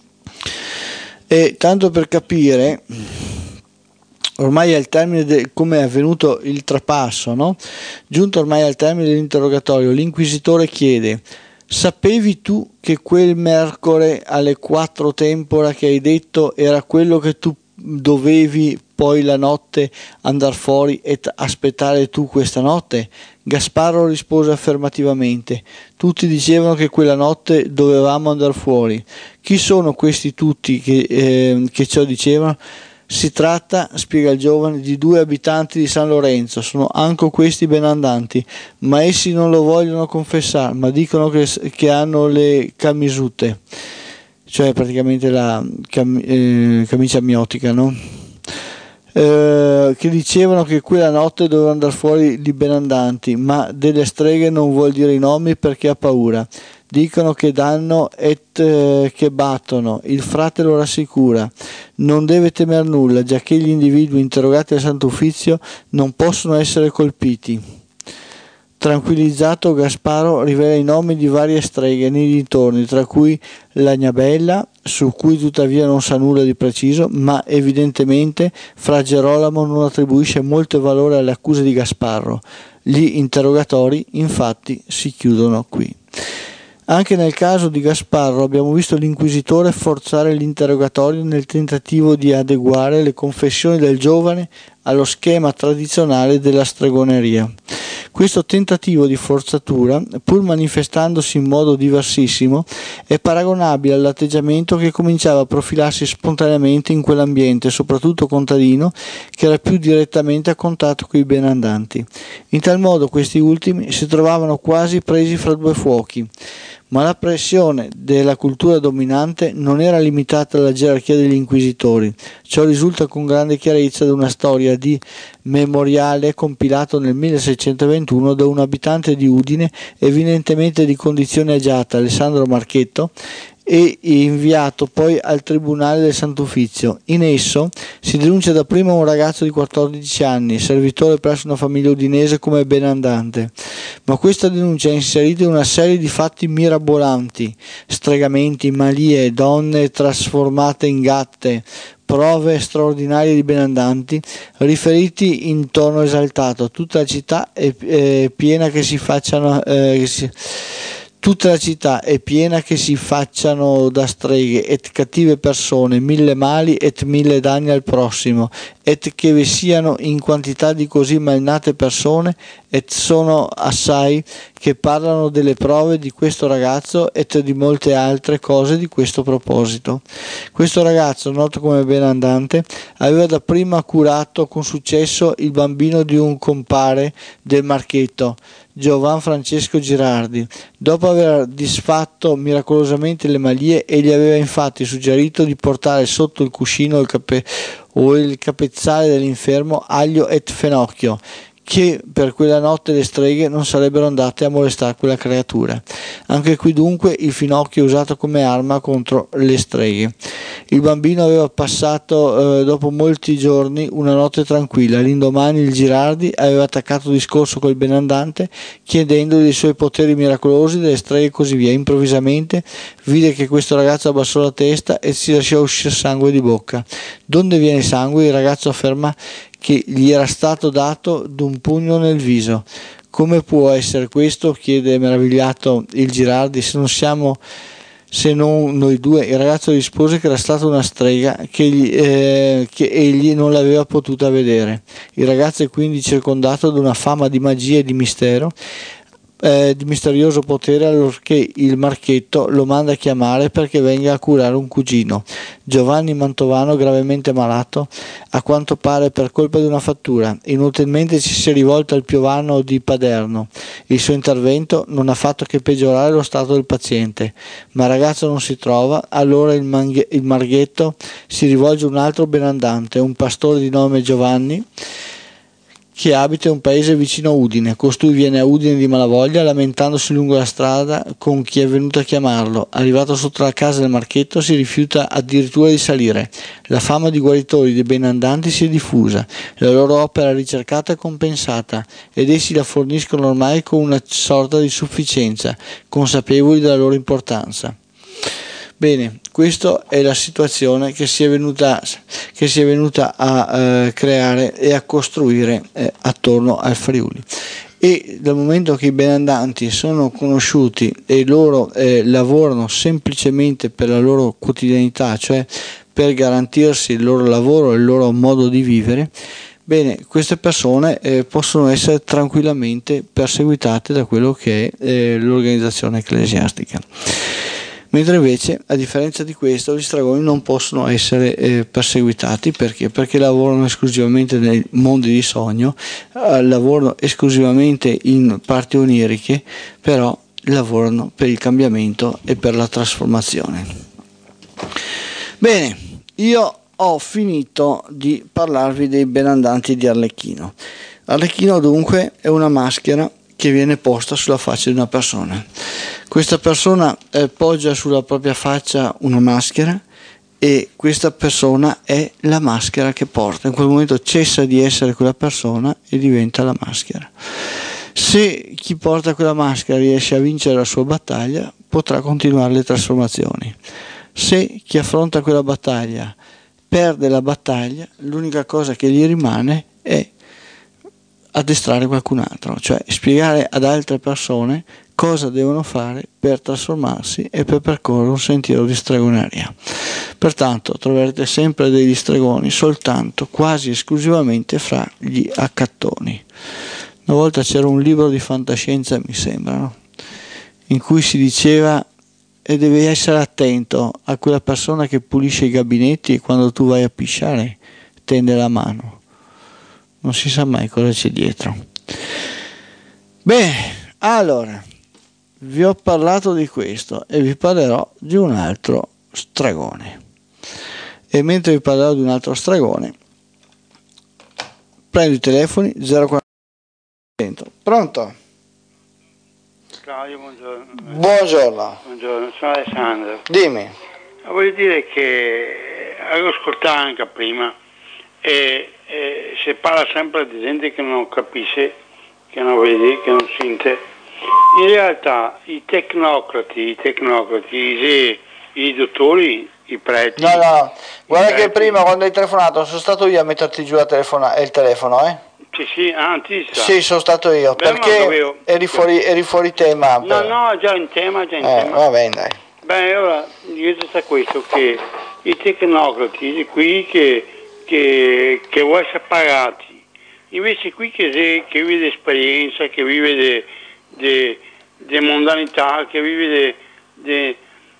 E tanto per capire, ormai al termine de, come è avvenuto il trapasso, no? Giunto ormai al termine dell'interrogatorio, l'inquisitore chiede: sapevi tu che quel Mercore alle quattro tempora che hai detto era quello che tu dovevi poi la notte andar fuori e aspettare tu questa notte? Gasparro rispose affermativamente. Tutti dicevano che quella notte dovevamo andar fuori. Chi sono questi tutti che, eh, che ciò dicevano? Si tratta, spiega il giovane, di due abitanti di San Lorenzo, sono anche questi benandanti, ma essi non lo vogliono confessare, ma dicono che, che hanno le camisute, cioè praticamente la cam, eh, camicia amniotica, no? Eh, che dicevano che quella notte dovevano andare fuori di benandanti, ma delle streghe non vuol dire i nomi perché ha paura. Dicono che danno et eh, che battono, il frate lo rassicura, non deve temer nulla, giacché gli individui interrogati al Santo Uffizio non possono essere colpiti. Tranquillizzato, Gasparo rivela i nomi di varie streghe nei dintorni, tra cui la Gnabella, su cui tuttavia non sa nulla di preciso, ma evidentemente Fra Gerolamo non attribuisce molto valore alle accuse di Gasparro. Gli interrogatori infatti si chiudono qui. Anche nel caso di Gasparro abbiamo visto l'inquisitore forzare l'interrogatorio nel tentativo di adeguare le confessioni del giovane allo schema tradizionale della stregoneria. Questo tentativo di forzatura, pur manifestandosi in modo diversissimo, è paragonabile all'atteggiamento che cominciava a profilarsi spontaneamente in quell'ambiente, soprattutto contadino, che era più direttamente a contatto con i benandanti. In tal modo questi ultimi si trovavano quasi presi fra due fuochi. Ma la pressione della cultura dominante non era limitata alla gerarchia degli inquisitori. Ciò risulta con grande chiarezza da una storia di memoriale compilato nel milleseicentoventuno da un abitante di Udine, evidentemente di condizione agiata, Alessandro Marchetto, e inviato poi al Tribunale del Sant'Uffizio. In esso si denuncia dapprima un ragazzo di quattordici anni, servitore presso una famiglia udinese come benandante, ma questa denuncia è inserita in una serie di fatti mirabolanti, stregamenti, malie, donne trasformate in gatte, prove straordinarie di benandanti, riferiti in tono esaltato. Tutta la città è, è piena che si facciano... Eh, che si, Tutta la città è piena che si facciano da streghe et cattive persone, mille mali et mille danni al prossimo, et che vi siano in quantità di così malnate persone, et sono assai, che parlano delle prove di questo ragazzo et di molte altre cose di questo proposito. Questo ragazzo, noto come benandante, aveva dapprima curato con successo il bambino di un compare del Marchetto, Giovan Francesco Girardi. Dopo aver disfatto miracolosamente le malie, egli aveva infatti suggerito di portare sotto il cuscino il cape- o il capezzale dell'infermo aglio et fenocchio, che per quella notte le streghe non sarebbero andate a molestare quella creatura. Anche qui dunque il finocchio è usato come arma contro le streghe. Il bambino aveva passato eh, dopo molti giorni una notte tranquilla. L'indomani il Girardi aveva attaccato discorso col benandante chiedendogli dei suoi poteri miracolosi, delle streghe e così via. Improvvisamente vide che questo ragazzo abbassò la testa e si lasciò uscire sangue di bocca. Donde viene sangue? Il ragazzo afferma che gli era stato dato d'un pugno nel viso. Come può essere questo? Chiede meravigliato il Girardi. Se non siamo se non noi due. Il ragazzo rispose che era stata una strega che, gli, eh, che egli non l'aveva potuta vedere. Il ragazzo è quindi circondato da una fama di magia e di mistero, Eh, di misterioso potere, allorché il Marchetto lo manda a chiamare perché venga a curare un cugino, Giovanni Mantovano, gravemente malato, a quanto pare per colpa di una fattura. Inutilmente ci si è rivolto al piovano di Paderno. Il suo intervento non ha fatto che peggiorare lo stato del paziente, ma il ragazzo non si trova. Allora il, Manghe- il Marghetto si rivolge a un altro benandante, un pastore di nome Giovanni, che abita in un paese vicino a Udine. Costui viene a Udine di malavoglia, lamentandosi lungo la strada con chi è venuto a chiamarlo. Arrivato sotto la casa del Marchetto si rifiuta addirittura di salire. La fama di guaritori dei benandanti si è diffusa, la loro opera ricercata e compensata, ed essi la forniscono ormai con una sorta di sufficienza, consapevoli della loro importanza. Bene, questa è la situazione che si è venuta, che si è venuta a eh, creare e a costruire eh, attorno al Friuli. E dal momento che i benandanti sono conosciuti e loro eh, lavorano semplicemente per la loro quotidianità, cioè per garantirsi il loro lavoro e il loro modo di vivere, bene, queste persone eh, possono essere tranquillamente perseguitate da quello che è eh, l'organizzazione ecclesiastica. Mentre invece, a differenza di questo, gli stregoni non possono essere eh, perseguitati. Perché? Perché lavorano esclusivamente nei mondi di sogno, eh, lavorano esclusivamente in parti oniriche, però lavorano per il cambiamento e per la trasformazione. Bene, io ho finito di parlarvi dei benandanti di Arlecchino. Arlecchino dunque è una maschera che viene posta sulla faccia di una persona. Questa persona eh, poggia sulla propria faccia una maschera e questa persona è la maschera che porta. In quel momento cessa di essere quella persona e diventa la maschera. Se chi porta quella maschera riesce a vincere la sua battaglia, potrà continuare le trasformazioni. Se chi affronta quella battaglia perde la battaglia, l'unica cosa che gli rimane è addestrare qualcun altro, cioè spiegare ad altre persone cosa devono fare per trasformarsi e per percorrere un sentiero di stregoneria. Pertanto troverete sempre degli stregoni soltanto, quasi esclusivamente, fra gli accattoni. Una volta c'era un libro di fantascienza, mi sembra, no? In cui si diceva e devi essere attento a quella persona che pulisce i gabinetti e quando tu vai a pisciare tende la mano. Non si sa mai cosa c'è dietro. Bene, allora vi ho parlato di questo e vi parlerò di un altro stregone. E mentre vi parlerò di un altro stregone, prendo i telefoni. Zero quaranta. Pronto? Claudio, buongiorno. Buongiorno. Buongiorno, sono Alessandro. Dimmi. Voglio dire che avevo ascoltato anche prima e, e si parla sempre di gente che non capisce, che non vede, che non sente. In realtà i tecnocrati, i tecnocrati, i, i dottori, i preti. No, no, no. Guarda che prima quando hai telefonato sono stato io a metterti giù la telefona- il telefono, eh? Sì, sì, anzi. Sì, sono stato io. Beh, perché avevo... eri, fuori, eri fuori tema. No, no, già in tema, già in eh, tema. Va bene, dai. Beh, ora io sta questo che i tecnocrati di qui che, che, che vuole essere pagati. Invece qui che, che vive di esperienza, che vive di mondanità, che vive di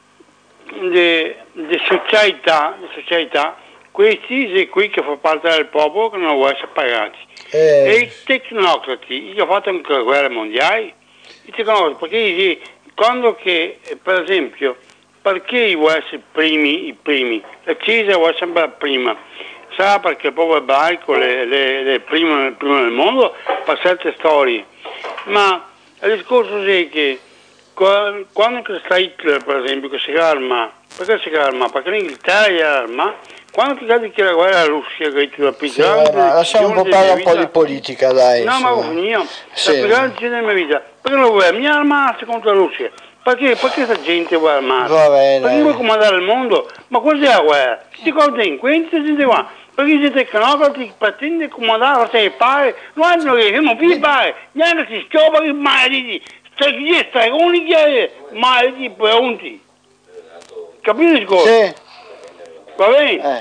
socialità, socialità, questi qui che fa parte del popolo che non vuole essere pagati. Eh. E i tecnocrati, io ho fatto anche le guerre mondiali, i tecnocrati, perché quando che, per esempio, perché vuole essere primi, i primi, la Chiesa vuole sempre la prima, sarà perché il popolo ebraico le, le, le prime, prime nel mondo per certe storie, ma il discorso è che quando sta Hitler, per esempio, che si arma, perché si arma? Perché l'Inghilterra gli arma, quando ti cade che la guerra alla Russia, che ti la più sì, lasciamo un po' parlare un po' di politica, dai. No, ma io, sì. La più grande della mia vita, perché non vuoi mi armarsi contro la Russia? Perché? Perché questa gente vuole armarsi? Va bene. Perché vuole comandare il mondo? Ma cos'è la guerra? Questi delinquenti, questa gente qua. Perché siete tecnocrati pretende comandare se pare, non hanno che non più pare, neanche si scopa che malediti, gli stregoni che malediti pronti. Capite il discorso? Sì. Va bene? Eh.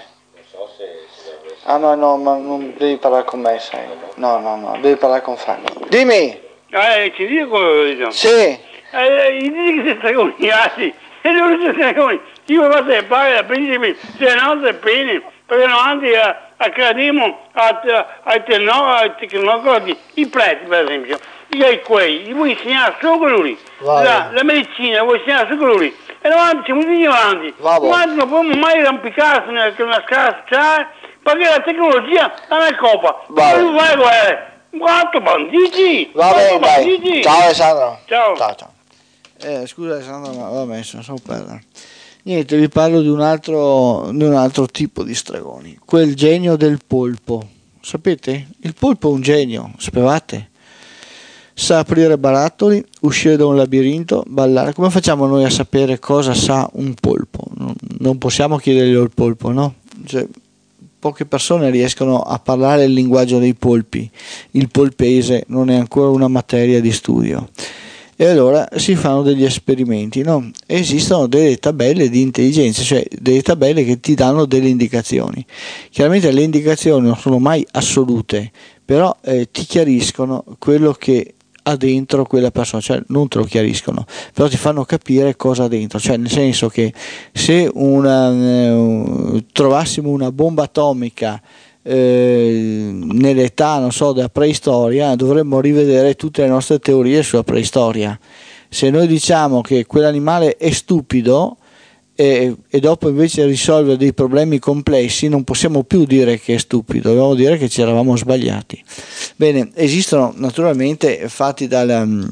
Ah no, no, ma non devi parlare con me, sai. No, no, no, devi parlare con Franco. Dimmi! Eh, ci dico quello che diciamo. Sì. Eh, gli dici che siete stregoni, ah sì, e dove siete stregoni? Io mi faccio pare da principi, se no se pene. Perché avanti accadiamo ai tecnocrati, i preti per esempio, io quei, gli vuoi insegnare solo quelli, la, la medicina vuoi insegnare solo quelli, e davanti siamo tutti ignoranti, davanti non possiamo mai arrampicarsi nella scala sociale, perché la tecnologia non è colpa, non fai guerre, quanto banditi, va bene, banditi. Ciao Alessandro. Ciao. Ciao, ciao. Eh, scusa Alessandro, ma l'ho messo, so perdere. Niente, vi parlo di un altro di un altro tipo di stregoni, quel genio del polpo. Sapete? Il polpo è un genio, sapevate? Sa aprire barattoli, uscire da un labirinto, ballare. Come facciamo noi a sapere cosa sa un polpo? Non, non possiamo chiederglielo al polpo, no? Cioè, poche persone riescono a parlare il linguaggio dei polpi. Il polpese non è ancora una materia di studio. E allora si fanno degli esperimenti, no? Esistono delle tabelle di intelligenza, cioè delle tabelle che ti danno delle indicazioni. Chiaramente le indicazioni non sono mai assolute, però eh, ti chiariscono quello che ha dentro quella persona, cioè non te lo chiariscono, però ti fanno capire cosa ha dentro, cioè nel senso che se una, eh, trovassimo una bomba atomica Eh, nell'età, non so, della preistoria, dovremmo rivedere tutte le nostre teorie sulla preistoria. Se noi diciamo che quell'animale è stupido e, e dopo invece risolve dei problemi complessi, non possiamo più dire che è stupido, dobbiamo dire che ci eravamo sbagliati. Bene, esistono naturalmente fatti dal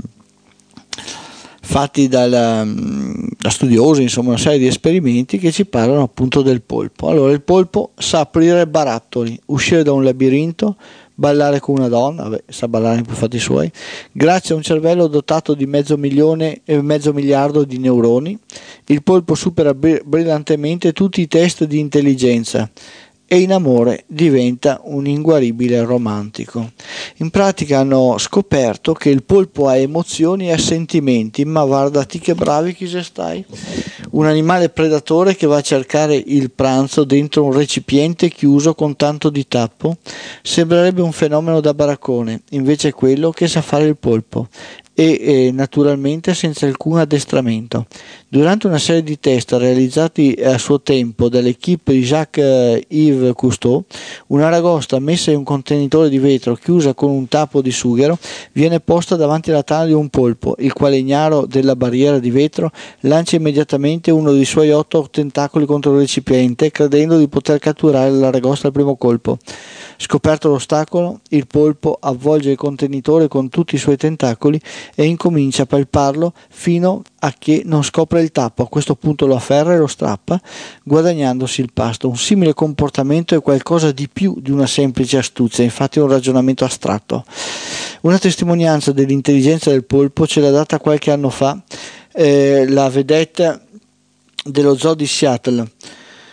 fatti dal, da studiosi, insomma una serie di esperimenti che ci parlano appunto del polpo. Allora il polpo sa aprire barattoli, uscire da un labirinto, ballare con una donna, vabbè, sa ballare per fatti suoi, grazie a un cervello dotato di mezzo milione e mezzo miliardo di neuroni. Il polpo supera brillantemente tutti i test di intelligenza e in amore diventa un inguaribile romantico. In pratica hanno scoperto che il polpo ha emozioni e sentimenti, ma guardati che bravi che stai. Un animale predatore che va a cercare il pranzo dentro un recipiente chiuso con tanto di tappo sembrerebbe un fenomeno da baraccone, invece è quello che sa fare il polpo. E eh, naturalmente senza alcun addestramento. Durante una serie di test realizzati a suo tempo dall'equipe di Jacques-Yves Cousteau, una ragosta messa in un contenitore di vetro chiusa con un tappo di sughero viene posta davanti alla tana di un polpo, il quale, ignaro della barriera di vetro, lancia immediatamente uno dei suoi otto tentacoli contro il recipiente, credendo di poter catturare la ragosta al primo colpo. Scoperto l'ostacolo, il polpo avvolge il contenitore con tutti i suoi tentacoli e incomincia a palparlo fino a che non scopre il tappo. A questo punto lo afferra e lo strappa, guadagnandosi il pasto. Un simile comportamento è qualcosa di più di una semplice astuzia, infatti è un ragionamento astratto. Una testimonianza dell'intelligenza del polpo ce l'ha data qualche anno fa eh, la vedetta dello zoo di Seattle,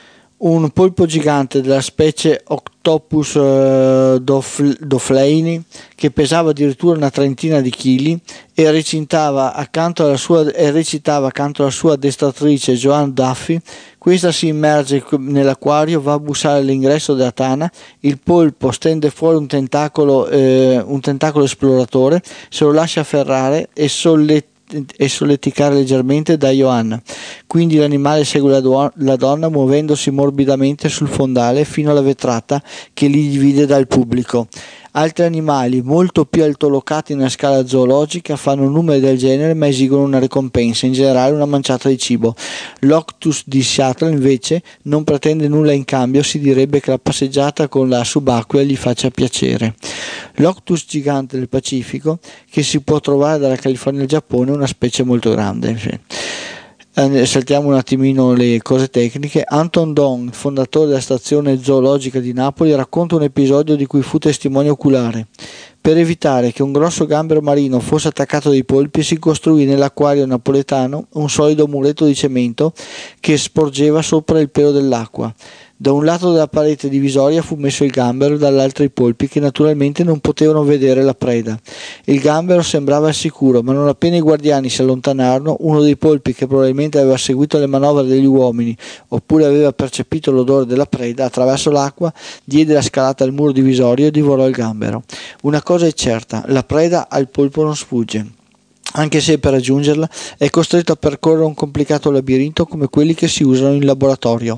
Un polpo gigante della specie Octopus eh, dofl- dofleini, che pesava addirittura una trentina di chili e recitava accanto alla sua, e recitava accanto alla sua addestratrice Joan Duffy. Questa si immerge nell'acquario, va a bussare all'ingresso della tana, il polpo stende fuori un tentacolo, eh, un tentacolo esploratore, se lo lascia afferrare e solleta e solleticare leggermente da Joanna. Quindi l'animale segue la, do- la donna muovendosi morbidamente sul fondale fino alla vetrata che li divide dal pubblico. Altri animali molto più altolocati nella scala zoologica fanno numeri del genere ma esigono una ricompensa, in generale una manciata di cibo. L'Octus di Seattle invece non pretende nulla in cambio, si direbbe che la passeggiata con la subacquea gli faccia piacere. L'Octus gigante del Pacifico, che si può trovare dalla California al Giappone, è una specie molto grande. Eh, saltiamo un attimino le cose tecniche. Anton Dong, fondatore della stazione zoologica di Napoli, racconta un episodio di cui fu testimone oculare. Per evitare che un grosso gambero marino fosse attaccato dai polpi, si costruì nell'acquario napoletano un solido muretto di cemento che sporgeva sopra il pelo dell'acqua. Da un lato della parete divisoria fu messo il gambero e dall'altro i polpi, che naturalmente non potevano vedere la preda. Il gambero sembrava al sicuro, ma non appena i guardiani si allontanarono, uno dei polpi, che probabilmente aveva seguito le manovre degli uomini oppure aveva percepito l'odore della preda attraverso l'acqua, diede la scalata al muro divisorio e divorò il gambero. Una cosa è certa: la preda al polpo non sfugge, anche se per raggiungerla è costretto a percorrere un complicato labirinto come quelli che si usano in laboratorio.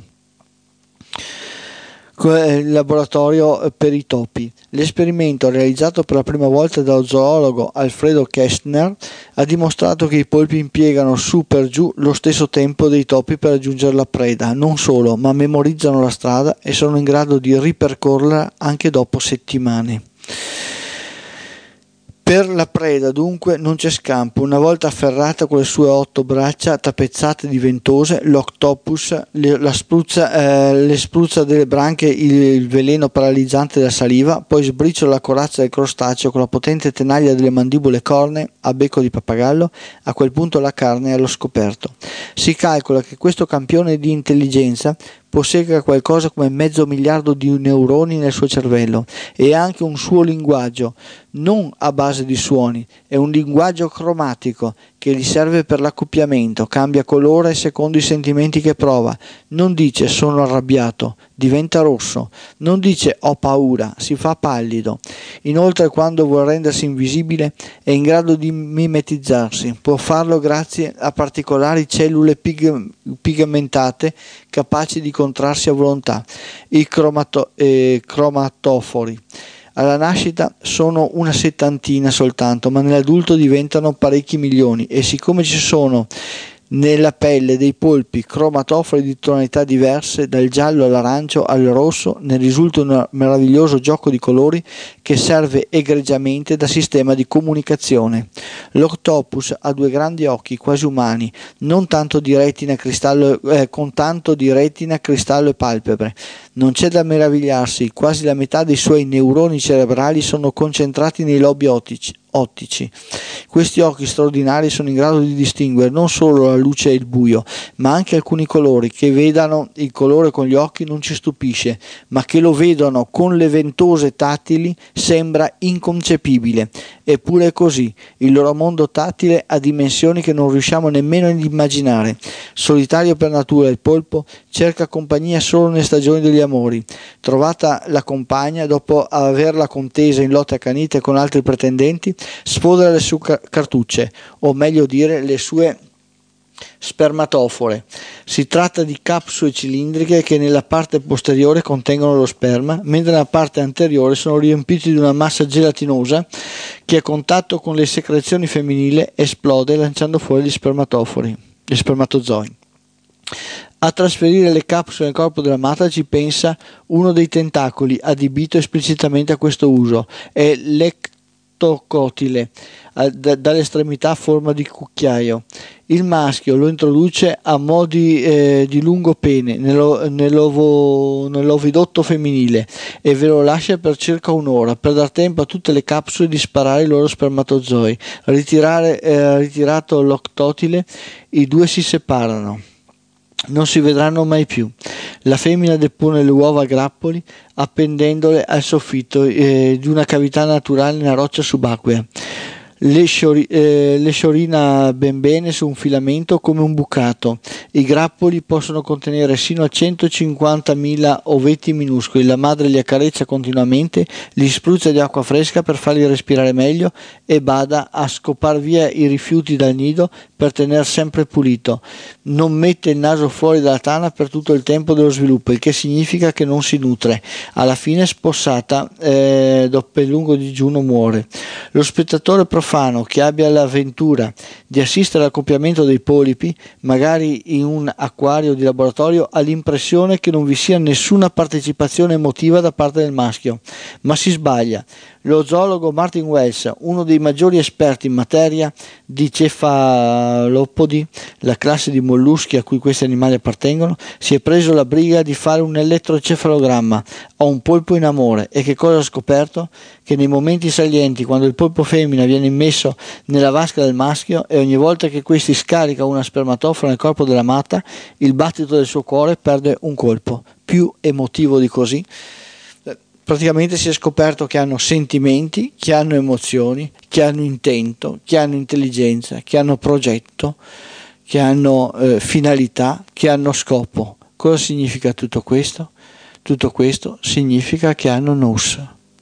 Il laboratorio per i topi. L'esperimento, realizzato per la prima volta dallo zoologo Alfredo Kästner, ha dimostrato che i polpi impiegano su per giù lo stesso tempo dei topi per raggiungere la preda. Non solo, ma memorizzano la strada e sono in grado di ripercorrerla anche dopo settimane. Per la preda dunque non c'è scampo. Una volta afferrata con le sue otto braccia tappezzate di ventose, l'octopus le, la spruzza, eh, le spruzza delle branche il, il veleno paralizzante della saliva, poi sbriciola la corazza del crostaceo con la potente tenaglia delle mandibole cornee a becco di pappagallo. A quel punto la carne è allo scoperto. Si calcola che questo campione di intelligenza possegga qualcosa come mezzo miliardo di neuroni nel suo cervello e anche un suo linguaggio, non a base di suoni, è un linguaggio cromatico che gli serve per l'accoppiamento, cambia colore secondo i sentimenti che prova, non dice sono arrabbiato, diventa rosso, non dice ho paura, si fa pallido. Inoltre, quando vuole rendersi invisibile è in grado di mimetizzarsi, può farlo grazie a particolari cellule pig- pigmentate capaci di contrarsi a volontà, i cromato- eh, cromatofori. Alla nascita sono una settantina soltanto, ma nell'adulto diventano parecchi milioni, e siccome ci sono nella pelle dei polpi cromatofori di tonalità diverse, dal giallo all'arancio al rosso, ne risulta un meraviglioso gioco di colori che serve egregiamente da sistema di comunicazione. L'octopus ha due grandi occhi quasi umani, non tanto di retina, cristallo, eh, con tanto di retina, cristallo e palpebre. Non c'è da meravigliarsi, quasi la metà dei suoi neuroni cerebrali sono concentrati nei lobi ottici. ottici. Questi occhi straordinari sono in grado di distinguere non solo la luce e il buio, ma anche alcuni colori. Che vedano il colore con gli occhi non ci stupisce, ma che lo vedano con le ventose tattili sembra inconcepibile. Eppure è così, il loro mondo tattile ha dimensioni che non riusciamo nemmeno ad immaginare. Solitario per natura, il polpo cerca compagnia solo nelle stagioni degli amori. Trovata la compagna, dopo averla contesa in lotte accanite con altri pretendenti, sfodera le sue cartucce, o meglio dire le sue spermatofore. Si tratta di capsule cilindriche che nella parte posteriore contengono lo sperma, mentre nella parte anteriore sono riempiti di una massa gelatinosa che a contatto con le secrezioni femminili esplode lanciando fuori gli spermatofori, gli spermatozoi. A trasferire le capsule nel corpo dell'amata ci pensa uno dei tentacoli adibito esplicitamente a questo uso, è l'ectocotile, dall'estremità a forma di cucchiaio. Il maschio lo introduce a mo' di, eh, di lungo pene nello, nell'ovo, nell'ovidotto femminile e ve lo lascia per circa un'ora per dar tempo a tutte le capsule di sparare i loro spermatozoi. Ritirare, eh, ritirato l'octotile, i due si separano. non si vedranno mai più. La femmina depone le uova a grappoli appendendole al soffitto eh, di una cavità naturale nella roccia subacquea. Le, sciori, eh, le sciorina ben bene su un filamento come un bucato. I grappoli possono contenere sino a centocinquantamila ovetti minuscoli. La madre li accarezza continuamente, li spruzza di acqua fresca per farli respirare meglio e bada a scopar via i rifiuti dal nido per tenere sempre pulito. Non mette il naso fuori dalla tana per tutto il tempo dello sviluppo, il che significa che non si nutre. Alla fine, spossata, eh, dopo il lungo digiuno muore. Lo spettatore profano che abbia l'avventura di assistere all'accoppiamento dei polipi, magari in un acquario di laboratorio, ha l'impressione che non vi sia nessuna partecipazione emotiva da parte del maschio, ma si sbaglia. Lo zoologo Martin Wells, uno dei maggiori esperti in materia di cefalopodi, la classe di molluschi a cui questi animali appartengono, si è preso la briga di fare un elettrocefalogramma a un polpo in amore. E che cosa ha scoperto? Che nei momenti salienti, quando il polpo femmina viene immesso nella vasca del maschio e ogni volta che questi scarica una spermatofora nel corpo dell'amata, il battito del suo cuore perde un colpo. Più emotivo di così? Praticamente si è scoperto che hanno sentimenti, che hanno emozioni, che hanno intento, che hanno intelligenza, che hanno progetto, che hanno eh, finalità, che hanno scopo. Cosa significa tutto questo? Tutto questo significa che hanno nous.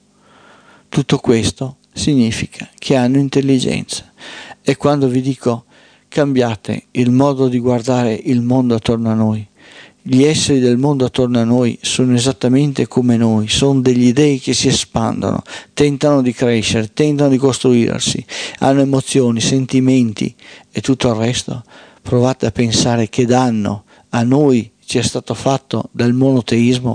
Tutto questo significa che hanno intelligenza. E quando vi dico cambiate il modo di guardare il mondo attorno a noi, gli esseri del mondo attorno a noi sono esattamente come noi, sono degli dei che si espandono, tentano di crescere, tentano di costruirsi, hanno emozioni, sentimenti e tutto il resto. Provate a pensare che danno a noi ci è stato fatto dal monoteismo,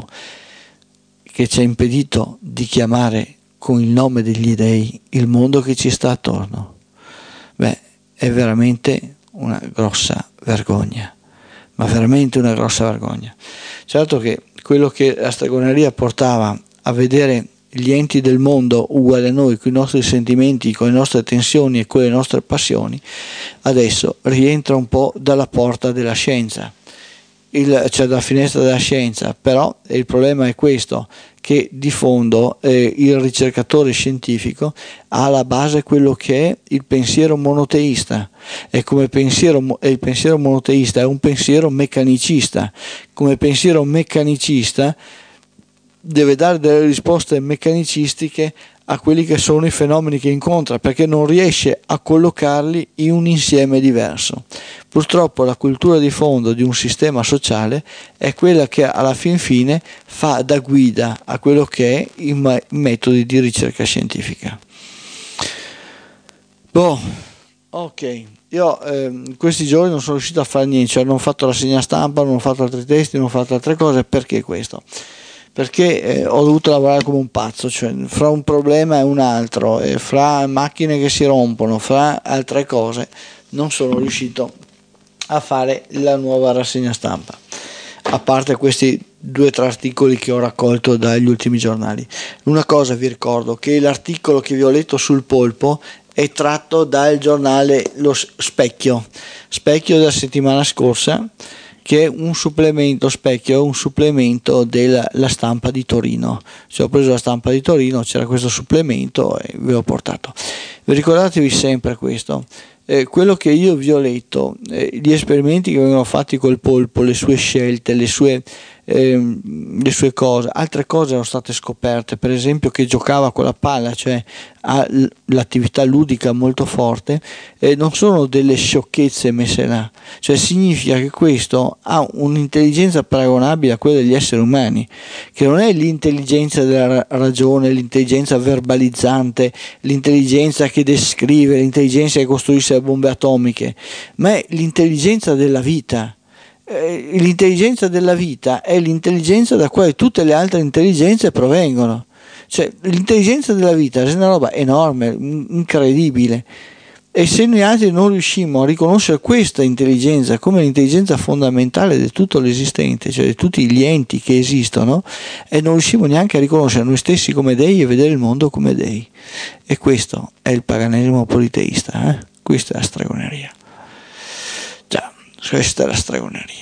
che ci ha impedito di chiamare con il nome degli dei il mondo che ci sta attorno. Beh, è veramente una grossa vergogna. Ma veramente una grossa vergogna. Certo che quello che la stregoneria portava a vedere gli enti del mondo uguali a noi, con i nostri sentimenti, con le nostre tensioni e con le nostre passioni, adesso rientra un po' dalla porta della scienza, il, cioè dalla finestra della scienza. Però il problema è questo, che di fondo eh, il ricercatore scientifico ha alla base quello che è il pensiero monoteista, e come pensiero, e il pensiero monoteista è un pensiero meccanicista. Come pensiero meccanicista deve dare delle risposte meccanicistiche a quelli che sono i fenomeni che incontra, perché non riesce a collocarli in un insieme diverso. Purtroppo la cultura di fondo di un sistema sociale è quella che alla fin fine fa da guida a quello che è i metodi di ricerca scientifica. Boh, ok, io eh, questi giorni non sono riuscito a fare niente, cioè non ho fatto la rassegna stampa, non ho fatto altri testi, non ho fatto altre cose. Perché questo? Perché eh, ho dovuto lavorare come un pazzo, cioè fra un problema e un altro, e fra macchine che si rompono, fra altre cose, non sono riuscito a fare la nuova rassegna stampa, a parte questi due o tre articoli che ho raccolto dagli ultimi giornali. Una cosa vi ricordo, che l'articolo che vi ho letto sul polpo è tratto dal giornale Lo Specchio, Specchio della settimana scorsa, che è un supplemento, Specchio è un supplemento della la Stampa di Torino. Cioè, ho preso la Stampa di Torino, c'era questo supplemento e ve l'ho portato. Ricordatevi sempre questo, eh, quello che io vi ho letto, eh, gli esperimenti che vengono fatti col polpo, le sue scelte, le sue, eh, le sue cose, altre cose erano state scoperte, per esempio che giocava con la palla, cioè ha l'attività ludica molto forte, e non sono delle sciocchezze messe là, cioè significa che questo ha un'intelligenza paragonabile a quella degli esseri umani, che non è l'intelligenza della ragione, l'intelligenza verbalizzante, l'intelligenza che descrive, l'intelligenza che costruisce le bombe atomiche, ma è l'intelligenza della vita. Eh, l'intelligenza della vita è l'intelligenza da quale tutte le altre intelligenze provengono. Cioè, l'intelligenza della vita è una roba enorme, incredibile, e se noi altri non riuscimmo a riconoscere questa intelligenza come l'intelligenza fondamentale di tutto l'esistente, cioè di tutti gli enti che esistono, e non riuscimmo neanche a riconoscere noi stessi come dei e vedere il mondo come dei, e questo è il paganesimo politeista, eh? Questa è la stregoneria. Già, questa è la stregoneria.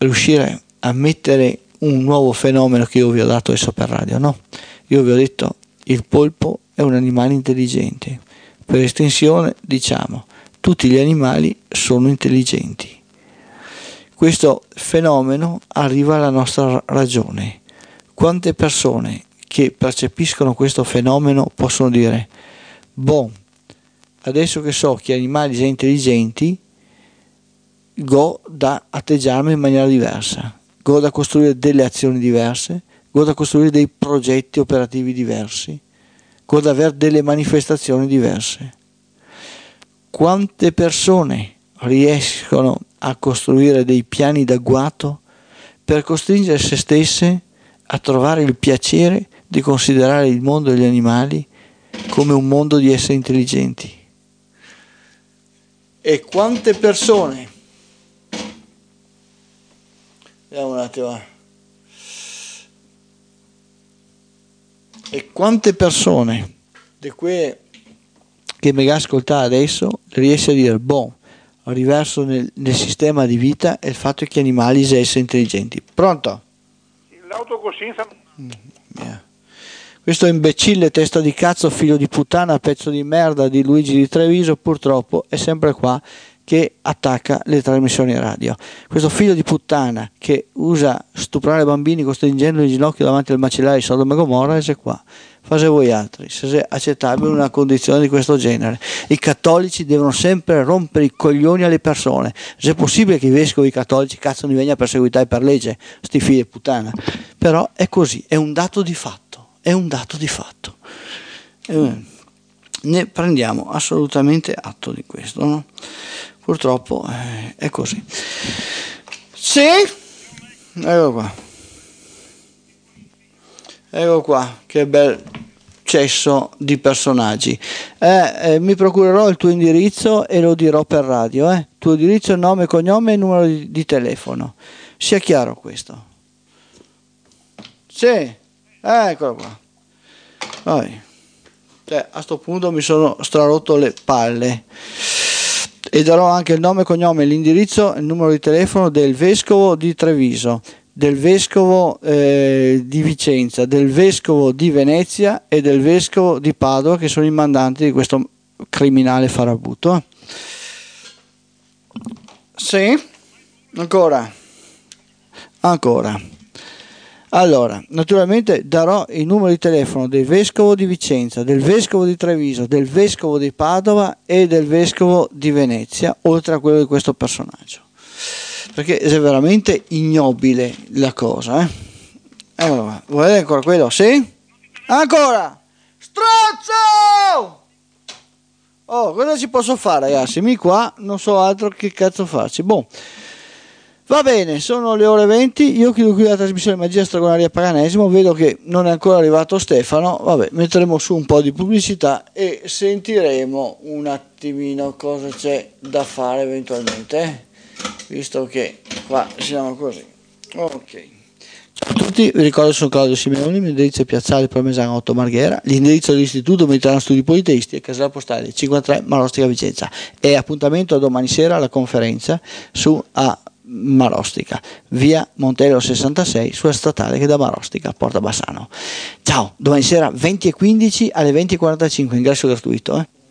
riuscire a mettere un nuovo fenomeno che io vi ho dato adesso per radio, no? Io vi ho detto il polpo è un animale intelligente, per estensione diciamo tutti gli animali sono intelligenti. Questo fenomeno arriva alla nostra ragione. Quante persone che percepiscono questo fenomeno possono dire boh, adesso che so che gli animali sono intelligenti, go da atteggiarmi in maniera diversa, go da costruire delle azioni diverse, go da costruire dei progetti operativi diversi, go da avere delle manifestazioni diverse. Quante persone riescono a costruire dei piani d'agguato per costringere se stesse a trovare il piacere di considerare il mondo degli animali come un mondo di esseri intelligenti? E quante persone, vediamo un attimo, e quante persone di quelle che mi ascolta adesso riesce a dire boh, riverso nel, nel sistema di vita è il fatto che gli animali siano esseri intelligenti. Pronto? L'autocoscienza. Mm, yeah. Questo imbecille testa di cazzo, figlio di puttana, pezzo di merda di Luigi di Treviso purtroppo è sempre qua che attacca le trasmissioni radio. Questo figlio di puttana che usa stuprare bambini costringendoli in ginocchio davanti al macellaio di Sodoma e Gomorra è qua. Fate voi altri, se è accettabile una condizione di questo genere. I cattolici devono sempre rompere i coglioni alle persone. Se è possibile che i vescovi cattolici cazzo ne venga perseguitati per legge, sti figli di puttana. Però è così, è un dato di fatto, è un dato di fatto. Eh, ne prendiamo assolutamente atto di questo, no? Purtroppo eh, è così. Sì, ecco qua. Ecco qua, che bel cesso di personaggi. Eh, eh, mi procurerò il tuo indirizzo e lo dirò per radio. Eh. Tuo indirizzo, nome, cognome e numero di, di telefono. Sia chiaro questo. Sì, eccolo qua. Vai. Cioè, a sto punto mi sono strarotto le palle. E darò anche il nome, cognome, l'indirizzo e il numero di telefono del vescovo di Treviso, del vescovo eh, di Vicenza, del vescovo di Venezia e del vescovo di Padova, che sono i mandanti di questo criminale farabutto. Sì, ancora, ancora. Allora, naturalmente darò il numero di telefono del vescovo di Vicenza, del vescovo di Treviso, del vescovo di Padova e del vescovo di Venezia, oltre a quello di questo personaggio. Perché è veramente ignobile la cosa, eh? Allora, volete ancora quello? Sì? Ancora! Strozzo! Oh, cosa ci posso fare, ragazzi? Mi qua non so altro che cazzo farci. Boh. Va bene, sono le ore venti, io chiudo qui la trasmissione Magia Stregoneria Paganesimo, vedo che non è ancora arrivato Stefano, vabbè, metteremo su un po' di pubblicità e sentiremo un attimino cosa c'è da fare eventualmente, eh? Visto che qua siamo così. Ok. Ciao a tutti, vi ricordo che sono Claudio Simeoni, il mio indirizzo è Piazzale Parmesano otto Marghera, l'indirizzo dell'Istituto Mediterraneo Studi Politeisti è Casella Postale cinquantatré Marostica Vicenza e appuntamento a domani sera alla conferenza su a Marostica, via Montello sessantasei, sulla statale che da Marostica a Porta Bassano. Ciao, domani sera venti e quindici alle venti e quarantacinque, ingresso gratuito, eh.